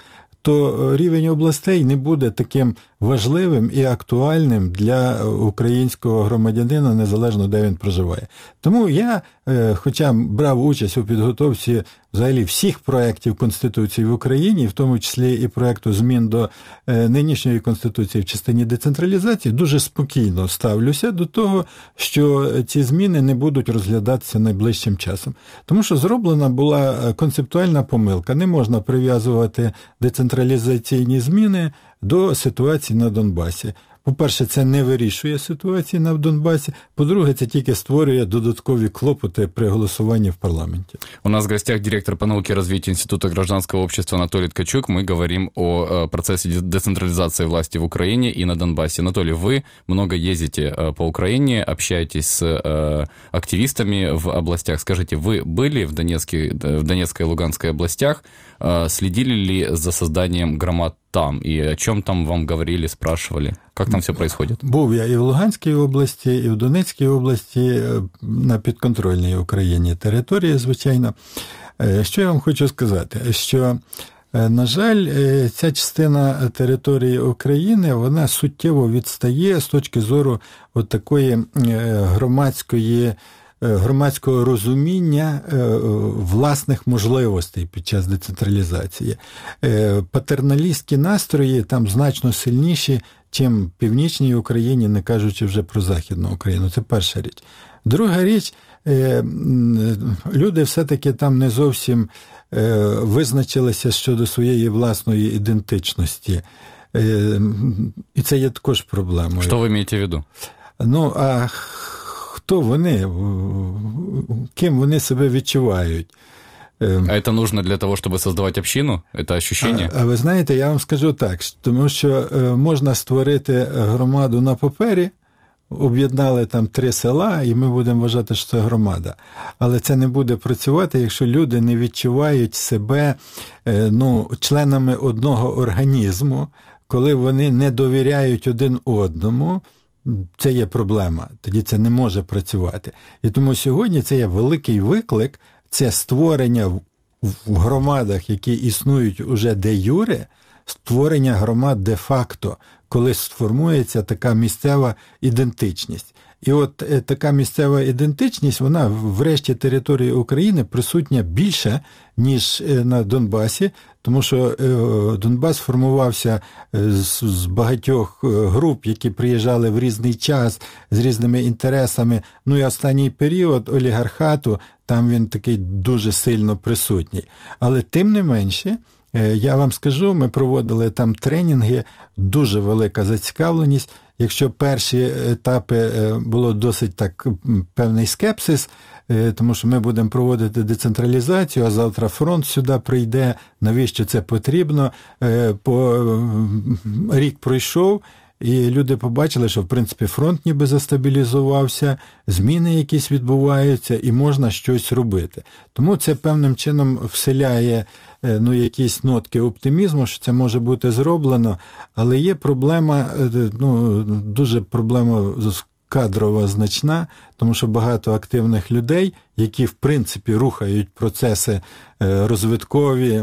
то рівень областей не буде таким важливим і актуальним для українського громадянина, незалежно де він проживає. Тому я, хоча брав участь у підготовці взагалі всіх проєктів Конституції в Україні, в тому числі і проєкту змін до нинішньої Конституції в частині децентралізації, дуже спокійно ставлюся до того, що ці зміни не будуть розглядатися найближчим часом. Тому що зроблена була концептуальна помилка. Не можна прив'язувати децентралізаційні зміни до ситуації на Донбасі. По-перше, це не вирішує ситуації на Донбасі. По-друге, це тільки створює додаткові клопоти при голосуванні в парламенті. У нас в гостях директор по науке и развитию Института гражданского общества Анатолий Ткачук. Мы говорим о процессе децентрализации власти в Украине и на Донбассе. Анатолий, вы много ездите по Украине, общаетесь с активистами в областях. Скажите, вы были в Донецкой, в Донецкой и Луганской областях? Следили ли за созданием громад там? И о чем там вам говорили, спрашивали? Как там все происходит? Був я і в Луганській області, і в Донецькій області, на підконтрольній Україні території, звичайно. Що я вам хочу сказати? Що, на жаль, ця частина території України, вона суттєво відстає з точки зору от такої громадської громадського розуміння власних можливостей під час децентралізації. Патерналістські настрої там значно сильніші, чим в Північній Україні, не кажучи вже про Західну Україну. Це перша річ. Друга річ, люди все-таки там не зовсім визначилися щодо своєї власної ідентичності. І це є також проблемою. Що ви маєте в виду? Ну, а хто вони, ким вони себе відчувають. А це нужно для того, щоб створити общину? Це ощущення? А, а ви знаєте, я вам скажу так, тому що можна створити громаду на папері, об'єднали там три села, і ми будемо вважати, що це громада. Але це не буде працювати, якщо люди не відчувають себе ну, членами одного організму, коли вони не довіряють один одному, це є проблема, тоді це не може працювати. І тому сьогодні це є великий виклик, це створення в громадах, які існують уже де-юре, створення громад де-факто, коли сформується така місцева ідентичність. І от е, така місцева ідентичність, вона в решті території України присутня більше, ніж е, на Донбасі, тому що е, Донбас формувався з, з багатьох груп, які приїжджали в різний час, з різними інтересами. Ну і останній період олігархату, там він такий дуже сильно присутній. Але тим не менше, я вам скажу, ми проводили там тренінги, дуже велика зацікавленість. Якщо перші етапи було досить так певний скепсис, тому що ми будемо проводити децентралізацію, а завтра фронт сюди прийде, навіщо це потрібно, по рік пройшов, і люди побачили, що, в принципі, фронт ніби застабілізувався, зміни якісь відбуваються, і можна щось робити. Тому це певним чином вселяє ну, якісь нотки оптимізму, що це може бути зроблено, але є проблема, ну, дуже проблема кадрова значна, тому що багато активних людей, які, в принципі, рухають процеси розвиткові,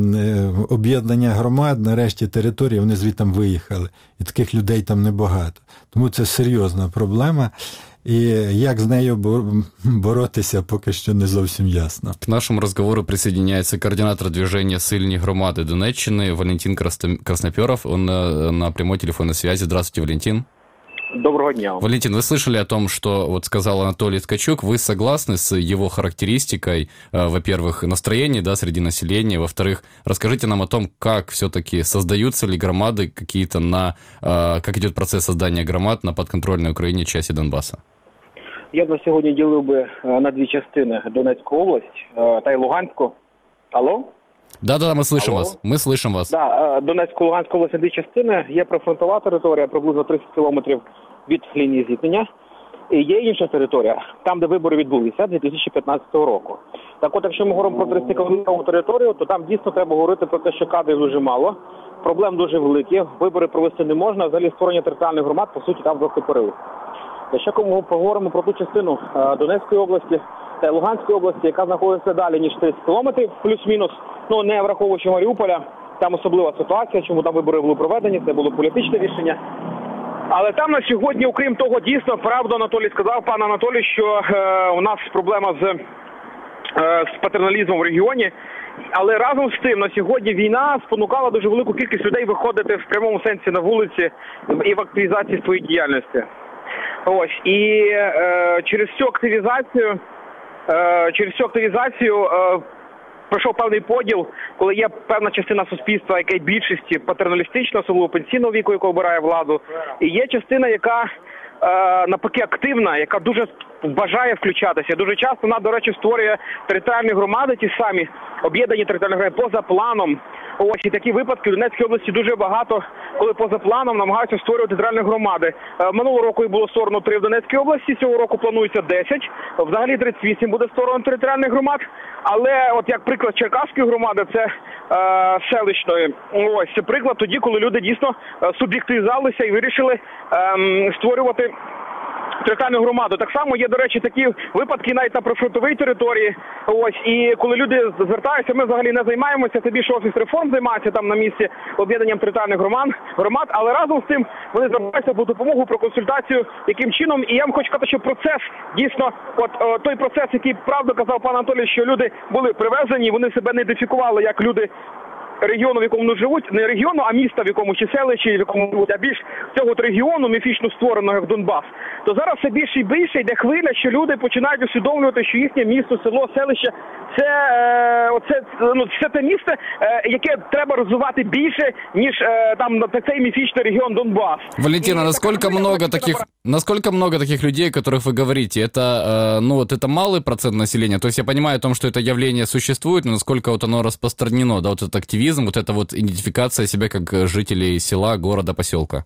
об'єднання громад, нарешті території, вони звідти виїхали. І таких людей там небагато. Тому це серйозна проблема. І як з нею боротися, поки що не зовсім ясно. К нашому разговору присоединяется координатор движения «Сильні громади» Донеччини Валентин Красноперов. Он на, на прямой телефонной связи. Здравствуйте, Валентин. Доброго дня. Валентин, вы слышали о том, что вот сказал Анатолий Ткачук, вы согласны с его характеристикой, во-первых, настроения, да, среди населения, во-вторых, расскажите нам о том, как все-таки создаются ли громады какие-то на, как идет процесс создания громад на подконтрольной Украине части Донбасса? Я б на сьогодні ділив би на дві частини: Донецьку область та й Луганську. Алло? Да-да, мы слышим Алло? вас. Мы слышим вас. Да, Донецьку, Луганську область на дві частини. Є прифронтова територія, приблизно тридцять кілометрів від лінії зіткнення. І є інша територія, там, де вибори відбулися дві тисячі п'ятнадцятого року. Так от, якщо ми говоримо про тридцять кілометрову територію, то там дійсно треба говорити про те, що кадрів дуже мало, проблем дуже великі, вибори провести не можна, взагалі створення територіальних громад, по суті, там просто переливи. Якщо ми поговоримо про ту частину Донецької області та Луганської області, яка знаходиться далі, ніж тридцять кілометрів, плюс-мінус, ну не враховуючи Маріуполя, там особлива ситуація, чому там вибори були проведені, це було політичне рішення. Але там на сьогодні, окрім того, дійсно, правду Анатолій сказав, пан Анатолій, що е, у нас проблема з, е, з патерналізмом в регіоні. Але разом з тим, на сьогодні війна спонукала дуже велику кількість людей виходити в прямому сенсі на вулиці і в активізації своєї діяльності. Ось, і е, через цю активізацію, е, через цю активізацію е, пройшов певний поділ, коли є певна частина суспільства, яка є більшості патерналістична, особливо пенсійного віку, яка обирає владу, і є частина, яка е, навпаки активна, яка дуже бажає включатися. Дуже часто вона, до речі, створює територіальні громади, ті самі об'єднані територіальні громади поза планом. Ось, і такі випадки в Донецькій області дуже багато, коли поза планом намагаються створювати територіальні громади. Минулого року їх було створено три в Донецькій області, цього року планується десять. Взагалі тридцять вісім буде створено територіальних громад. Але от як приклад Черкаської громади, це е, селищної. Ось, це приклад тоді, коли люди дійсно суб'єктивізалися і вирішили е, створювати територіальну громаду. Так само є, до речі, такі випадки навіть на прифронтовій території. Ось, і коли люди звертаються, ми взагалі не займаємося, це більше офіс реформ займається там на місці об'єднанням територіальних громад, громад, але разом з тим вони звертаються по допомогу, про консультацію, яким чином. І я вам хочу сказати, що процес, дійсно, от о, той процес, який правду казав пан Анатолій, що люди були привезені, вони себе не ідентифікували як люди регіону, в якому вони живуть, не регіону, а міста, в якому чи селищі, в якому живуть, а більш цього от регіону, міфічно створеного, як Донбас, то зараз все більше і більше йде хвиля, що люди починають усвідомлювати, що їхнє місто, село, селище – це, е, оце, ну, це те місце, е, яке треба розвивати більше, ніж е, там цей міфічний регіон Донбас. Валентина, насколько много таких, насколько много таких людей, о которых вы говорите, это, э, ну, вот это малый процент населения? То есть я понимаю о том, что это явление существует, но насколько вот оно распространено, да, вот этот активизм, вот эта вот идентификация себя как жителей села, города, поселка? Е,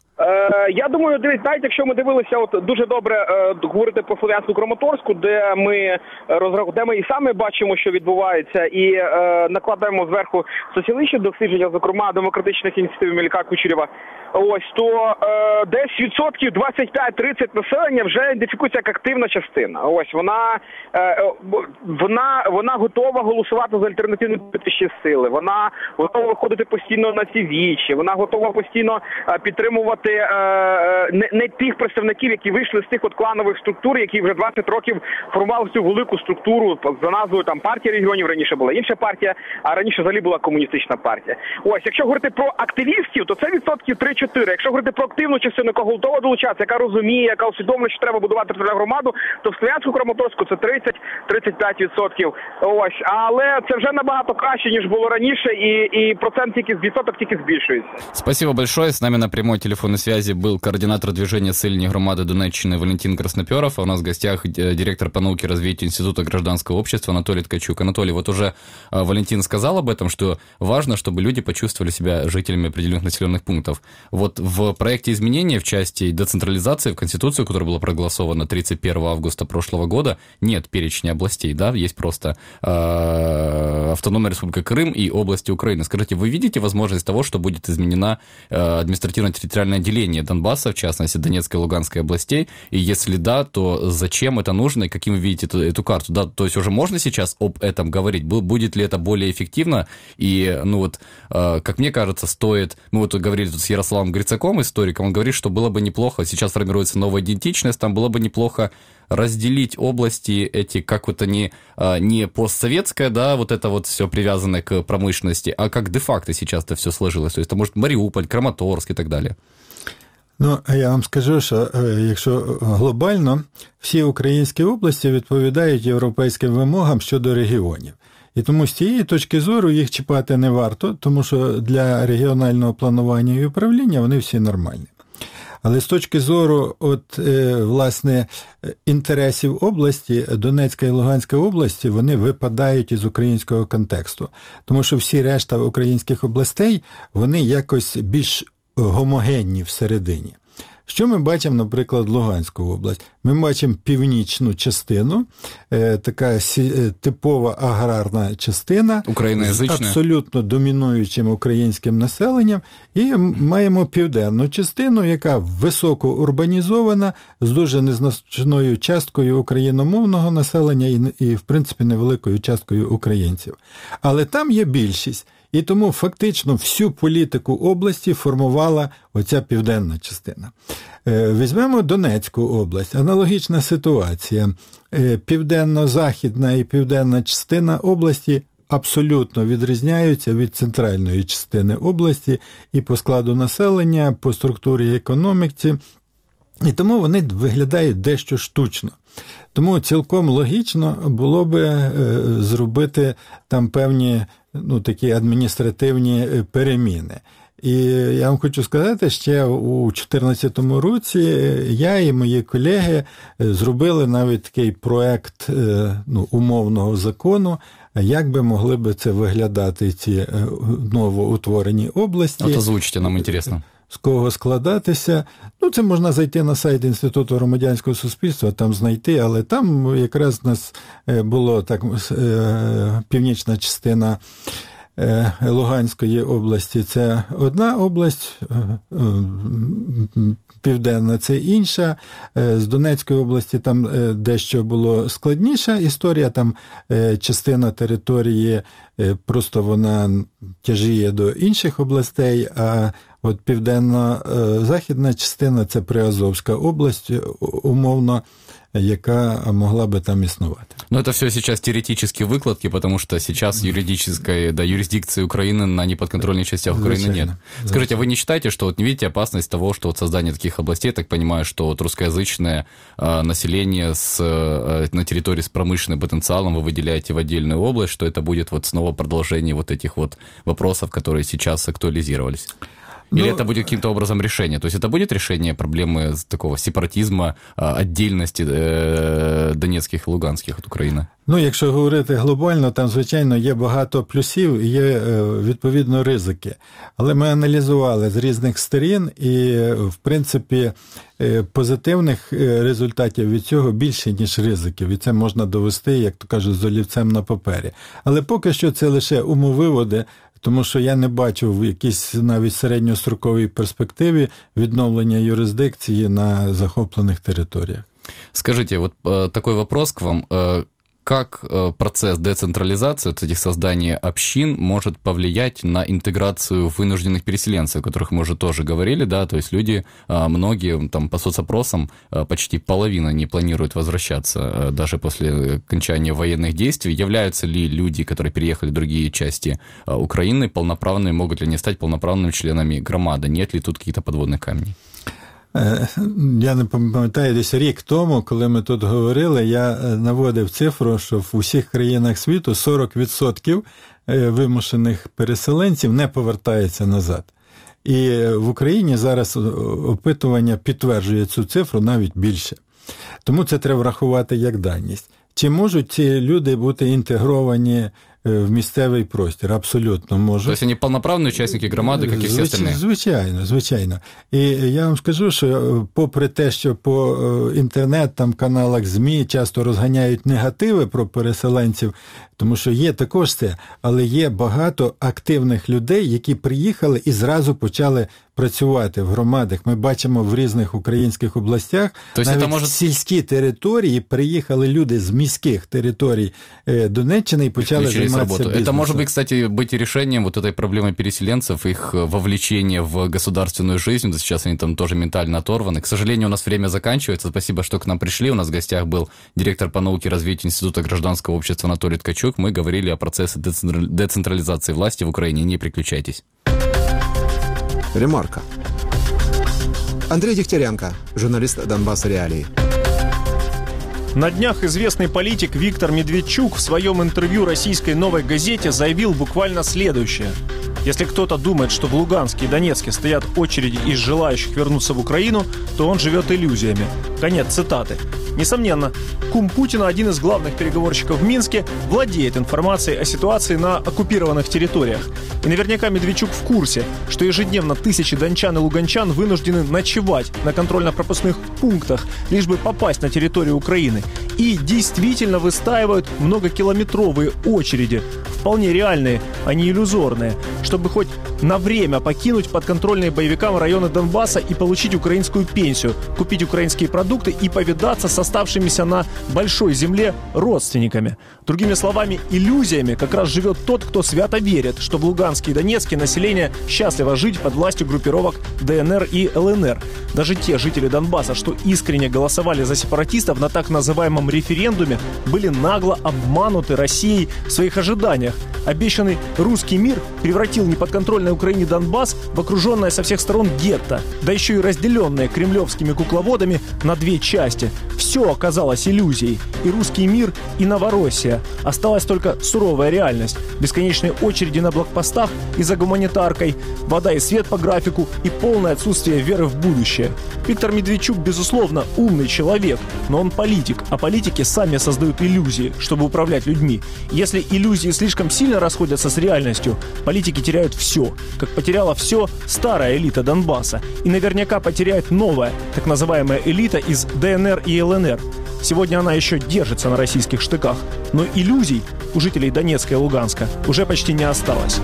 Е, я думаю, дивіться, навіть якщо ми дивилися, от дуже добре е, говорити про Слов'янську-Краматорську, де ми розраховуємо, де ми і саме бачимо, що відбувається, і е, накладаємо зверху соціологічні дослідження, зокрема демократичних ініціатив Мелька Кучерєва. Ось то е, десь відсотків двадцять п'ять тридцять населення вже ідентифікується як активна частина. Ось вона е, вона вона готова голосувати за альтернативні політичні сили. Вона готова виходити постійно на ці вічі. Вона готова постійно е, підтримувати е, не, не тих представників, які вийшли з тих от кланових структур, які вже двадцять років формували цю велику структуру за назвою там партія регіонів. Раніше була інша партія, а раніше взагалі була комуністична партія. Ось, якщо говорити про активістів, то це відсотків три-чотири. Якщо говорити про активну частину, яка готова долучатися, яка розуміє, яка усвідомлює, що треба будувати територіальну громаду, то в Слов'янську-Краматорську це тридцять-тридцять п'ять відсотків. Ось, але це вже набагато краще, ніж було раніше, і, і процент тільки, відсоток тільки збільшується. Спасибо большое. С нами на прямой телефонной связи был координатор движения «Сильні громади» Донеччины Валентин Красноперов, а у нас в гостях директор по науке и развитию Института гражданского общества Анатолий Ткачук. Анатолий, вот уже Валентин сказал об этом, что важно, чтобы люди почувствовали себя жителями определенных населенных пунктов. Вот в проекте изменения в части децентрализации в Конституцию, которая была проголосована тридцать первого августа прошлого года, нет перечня областей, да, есть просто э, автономная республика Крым и области Украины. Скажите, вы видите возможность того, что будет изменена э, административно-территориальное деление Донбасса, в частности, Донецкой и Луганской областей? И если да, то зачем это нужно и каким вы видите эту, эту карту? Да, то есть уже можно сейчас об этом говорить? Будет ли это более эффективно? И, ну вот, э, как мне кажется, стоит... Мы вот говорили тут с Ярославом Грицаком, историком, он говорит, что было бы неплохо, сейчас формируется новая идентичность, там было бы неплохо разделить области эти, как вот они, не постсоветское, да, вот это вот все привязанное к промышленности, а как де-факто сейчас это все сложилось. То есть это может Маріуполь, Краматорськ і так далі. Ну, я вам скажу, що якщо глобально, всі українські області відповідають європейським вимогам щодо регіонів. І тому з цієї точки зору їх чіпати не варто, тому що для регіонального планування і управління вони всі нормальні. Але з точки зору от, власне, інтересів області, Донецька і Луганська області, вони випадають із українського контексту. Тому що всі решта українських областей, вони якось більш гомогенні всередині. Що ми бачимо, наприклад, Луганську область? Ми бачимо північну частину, е, така сі, типова аграрна частина, з абсолютно домінуючим українським населенням, і маємо південну частину, яка високо урбанізована, з дуже незначною часткою україномовного населення і, і, в принципі, невеликою часткою українців. Але там є більшість. І тому фактично всю політику області формувала оця південна частина. Візьмемо Донецьку область. Аналогічна ситуація. Південно-західна і південна частина області абсолютно відрізняються від центральної частини області і по складу населення, по структурі економіки. І тому вони виглядають дещо штучно. Тому цілком логічно було би зробити там певні, ну, такі адміністративні переміни. І я вам хочу сказати, ще у дві тисячі чотирнадцятому році я і мої колеги зробили навіть такий проект, ну, умовного закону, як би могли би це виглядати, ці новоутворені області. От озвучте, нам інтересно. З кого складатися. Ну, це можна зайти на сайт Інституту громадянського суспільства, там знайти, але там якраз у нас було так, північна частина Луганської області – це одна область, південна – це інша. З Донецької області там дещо було складніша історія, там частина території просто вона тяжіє до інших областей, а от південно-західна частина – це Приазовська область, умовно, яка могла бы там існувати. Но это все сейчас теоретические выкладки, потому что сейчас юридической, да, юрисдикции Украины на неподконтрольных частях Украины Звичайно. нет. Скажите, а вы не считаете, что вот не видите опасность того, что вот создание таких областей, я так понимаю, что вот русскоязычное э, население с, э, на территории с промышленным потенциалом вы выделяете в отдельную область, что это будет вот снова продолжение вот этих вот вопросов, которые сейчас актуализировались? Или Ну, это будет каким-то образом решение? То есть это будет решение проблемы такого сепаратизма, отдельности э, Донецьких і Луганських від України? Ну, якщо говорити глобально, там, звичайно, є багато плюсів і є, відповідно, ризики. Але ми аналізували з різних сторін і, в принципі, позитивних результатів від цього більше, ніж ризиків. І це можна довести, як то кажуть, з олівцем на папері. Але поки що це лише умовиводи, тому що я не бачу в якійсь навіть середньостроковій перспективі відновлення юрисдикції на захоплених територіях. Скажите, вот э, такой вопрос к вам. Э, как э, процесс децентрализации, вот этих создания общин, может повлиять на интеграцию вынужденных переселенцев, о которых мы уже тоже говорили, да, то есть люди, э, многие там по соцопросам, э, почти половина не планирует возвращаться э, даже после окончания военных действий. Являются ли люди, которые переехали в другие части э, Украины, полноправными, могут ли они стать полноправными членами громады? Нет ли тут каких-то подводных камней? Я не пам'ятаю, десь рік тому, коли ми тут говорили, я наводив цифру, що в усіх країнах світу сорок відсотків вимушених переселенців не повертається назад. І в Україні зараз опитування підтверджує цю цифру навіть більше. Тому це треба врахувати як даність. Чи можуть ці люди бути інтегровані в місцевий простір? Абсолютно можуть. Тобто вони повноправні учасники громади, як і всі остальні? Звичайно, звичайно. І я вам скажу, що попри те, що по інтернет, там, каналах ЗМІ часто розганяють негативи про переселенців, тому що є також це, але є багато активних людей, які приїхали і зразу почали працювати в громадах. Ми бачимо в різних українських областях, тобто навіть може... в сільські території приїхали люди з міських територій Донеччини і почали займатися бізнесом. Это может быть, кстати, быть и решением вот этой проблемы переселенцев, их вовлечения в государственную жизнь. Сейчас они там тоже ментально оторваны. К сожалению, у нас время заканчивается. Спасибо, что к нам пришли. У нас в гостях был директор по науке и развитию Института гражданского общества Анатолий Ткачук. Мы говорили о процессе децентрализации власти в Украине. Не переключайтесь. Ремарка. Андрей Дегтяренко, журналист «Донбасс Реалии». На днях известный политик Виктор Медведчук в своем интервью российской «Новой газете» заявил буквально следующее. Если кто-то думает, что в Луганске и Донецке стоят очереди из желающих вернуться в Украину, то он живет иллюзиями. Конец цитаты. Несомненно, кум Путина, один из главных переговорщиков в Минске, владеет информацией о ситуации на оккупированных территориях. И наверняка Медведчук в курсе, что ежедневно тысячи дончан и луганчан вынуждены ночевать на контрольно-пропускных пунктах, лишь бы попасть на территорию Украины. И действительно выстаивают многокилометровые очереди, вполне реальные, а не иллюзорные, чтобы хоть на время покинуть подконтрольные боевикам районы Донбасса и получить украинскую пенсию, купить украинские продукты и повидаться с оставшимися на большой земле родственниками. Другими словами, иллюзиями как раз живет тот, кто свято верит, что в Луганске и Донецке население счастливо жить под властью группировок ДНР и ЛНР. Даже те жители Донбасса, что искренне голосовали за сепаратистов на так называемом референдуме, были нагло обмануты Россией в своих ожиданиях. Обещанный русский мир превратил неподконтрольной Украине Донбасс в окруженное со всех сторон гетто, да еще и разделенное кремлевскими кукловодами на две части. Все оказалось иллюзией. И русский мир, и Новороссия. Осталась только суровая реальность. Бесконечные очереди на блокпостах и за гуманитаркой, вода и свет по графику и полное отсутствие веры в будущее. Виктор Медведчук, безусловно, умный человек, но он политик, а политики сами создают иллюзии, чтобы управлять людьми. Если иллюзии слишком сильно расходятся с реальностью, политики теряют все, как потеряла все старая элита Донбасса. И наверняка потеряет новая, так называемая элита из ДНР и ЛНР. Сегодня она еще держится на российских штыках, но иллюзий у жителей Донецка и Луганска уже почти не осталось.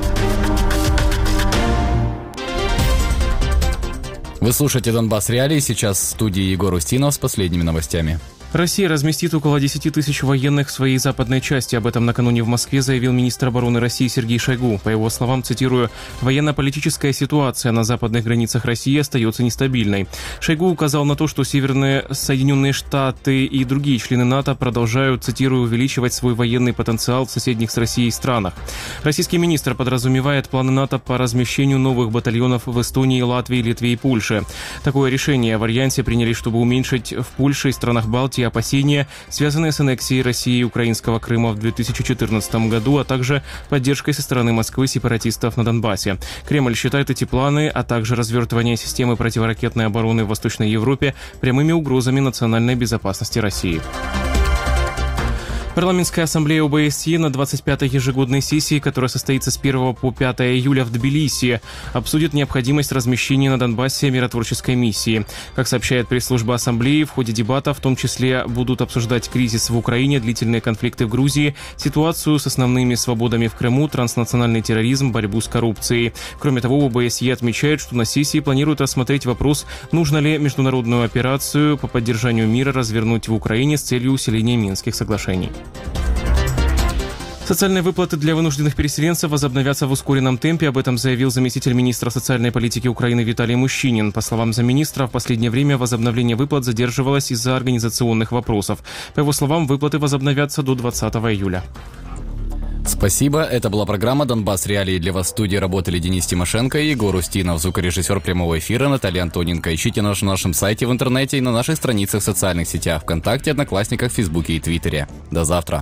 Вы слушаете «Донбасс Реалии». Сейчас в студии Егор Устинов с последними новостями. Россия разместит около десять тысяч военных в своей западной части. Об этом накануне в Москве заявил министр обороны России Сергей Шойгу. По его словам, цитирую, «военно-политическая ситуация на западных границах России остается нестабильной». Шойгу указал на то, что Северные Соединенные Штаты и другие члены НАТО продолжают, цитирую, увеличивать свой военный потенциал в соседних с Россией странах. Российский министр подразумевает планы НАТО по размещению новых батальонов в Эстонии, Латвии, Литве и Польше. Такое решение в Альянсе приняли, чтобы уменьшить в Польше и странах Балтии те опасения, связанные с аннексией России и украинского Крыма в две тысячи четырнадцатом году, а также поддержкой со стороны Москвы сепаратистов на Донбассе. Кремль считает эти планы, а также развертывание системы противоракетной обороны в Восточной Европе прямыми угрозами национальной безопасности России. Парламентская ассамблея ОБСЕ на двадцать пятой ежегодной сессии, которая состоится с первого по пятое июля в Тбилиси, обсудит необходимость размещения на Донбассе миротворческой миссии. Как сообщает пресс-служба ассамблеи, в ходе дебатов в том числе будут обсуждать кризис в Украине, длительные конфликты в Грузии, ситуацию с основными свободами в Крыму, транснациональный терроризм, борьбу с коррупцией. Кроме того, ОБСЕ отмечает, что на сессии планируют рассмотреть вопрос, нужно ли международную операцию по поддержанию мира развернуть в Украине с целью усиления Минских соглашений. Социальные выплаты для вынужденных переселенцев возобновятся в ускоренном темпе. Об этом заявил заместитель министра социальной политики Украины Виталий Мущинин. По словам замминистра, в последнее время возобновление выплат задерживалось из-за организационных вопросов. По его словам, выплаты возобновятся до двадцатого июля. Спасибо. Это была программа «Донбасс. Реалии». Для вас в студии работали Денис Тимошенко и Егор Устинов, звукорежиссер прямого эфира Наталья Антоненко. Ищите нас на нашем сайте в интернете и на наших страницах в социальных сетях ВКонтакте, Одноклассниках, Фейсбуке и Твиттере. До завтра.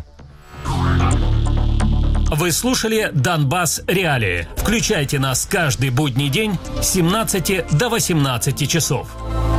Вы слушали «Донбасс. Реалии». Включайте нас каждый будний день с семнадцати до восемнадцати часов.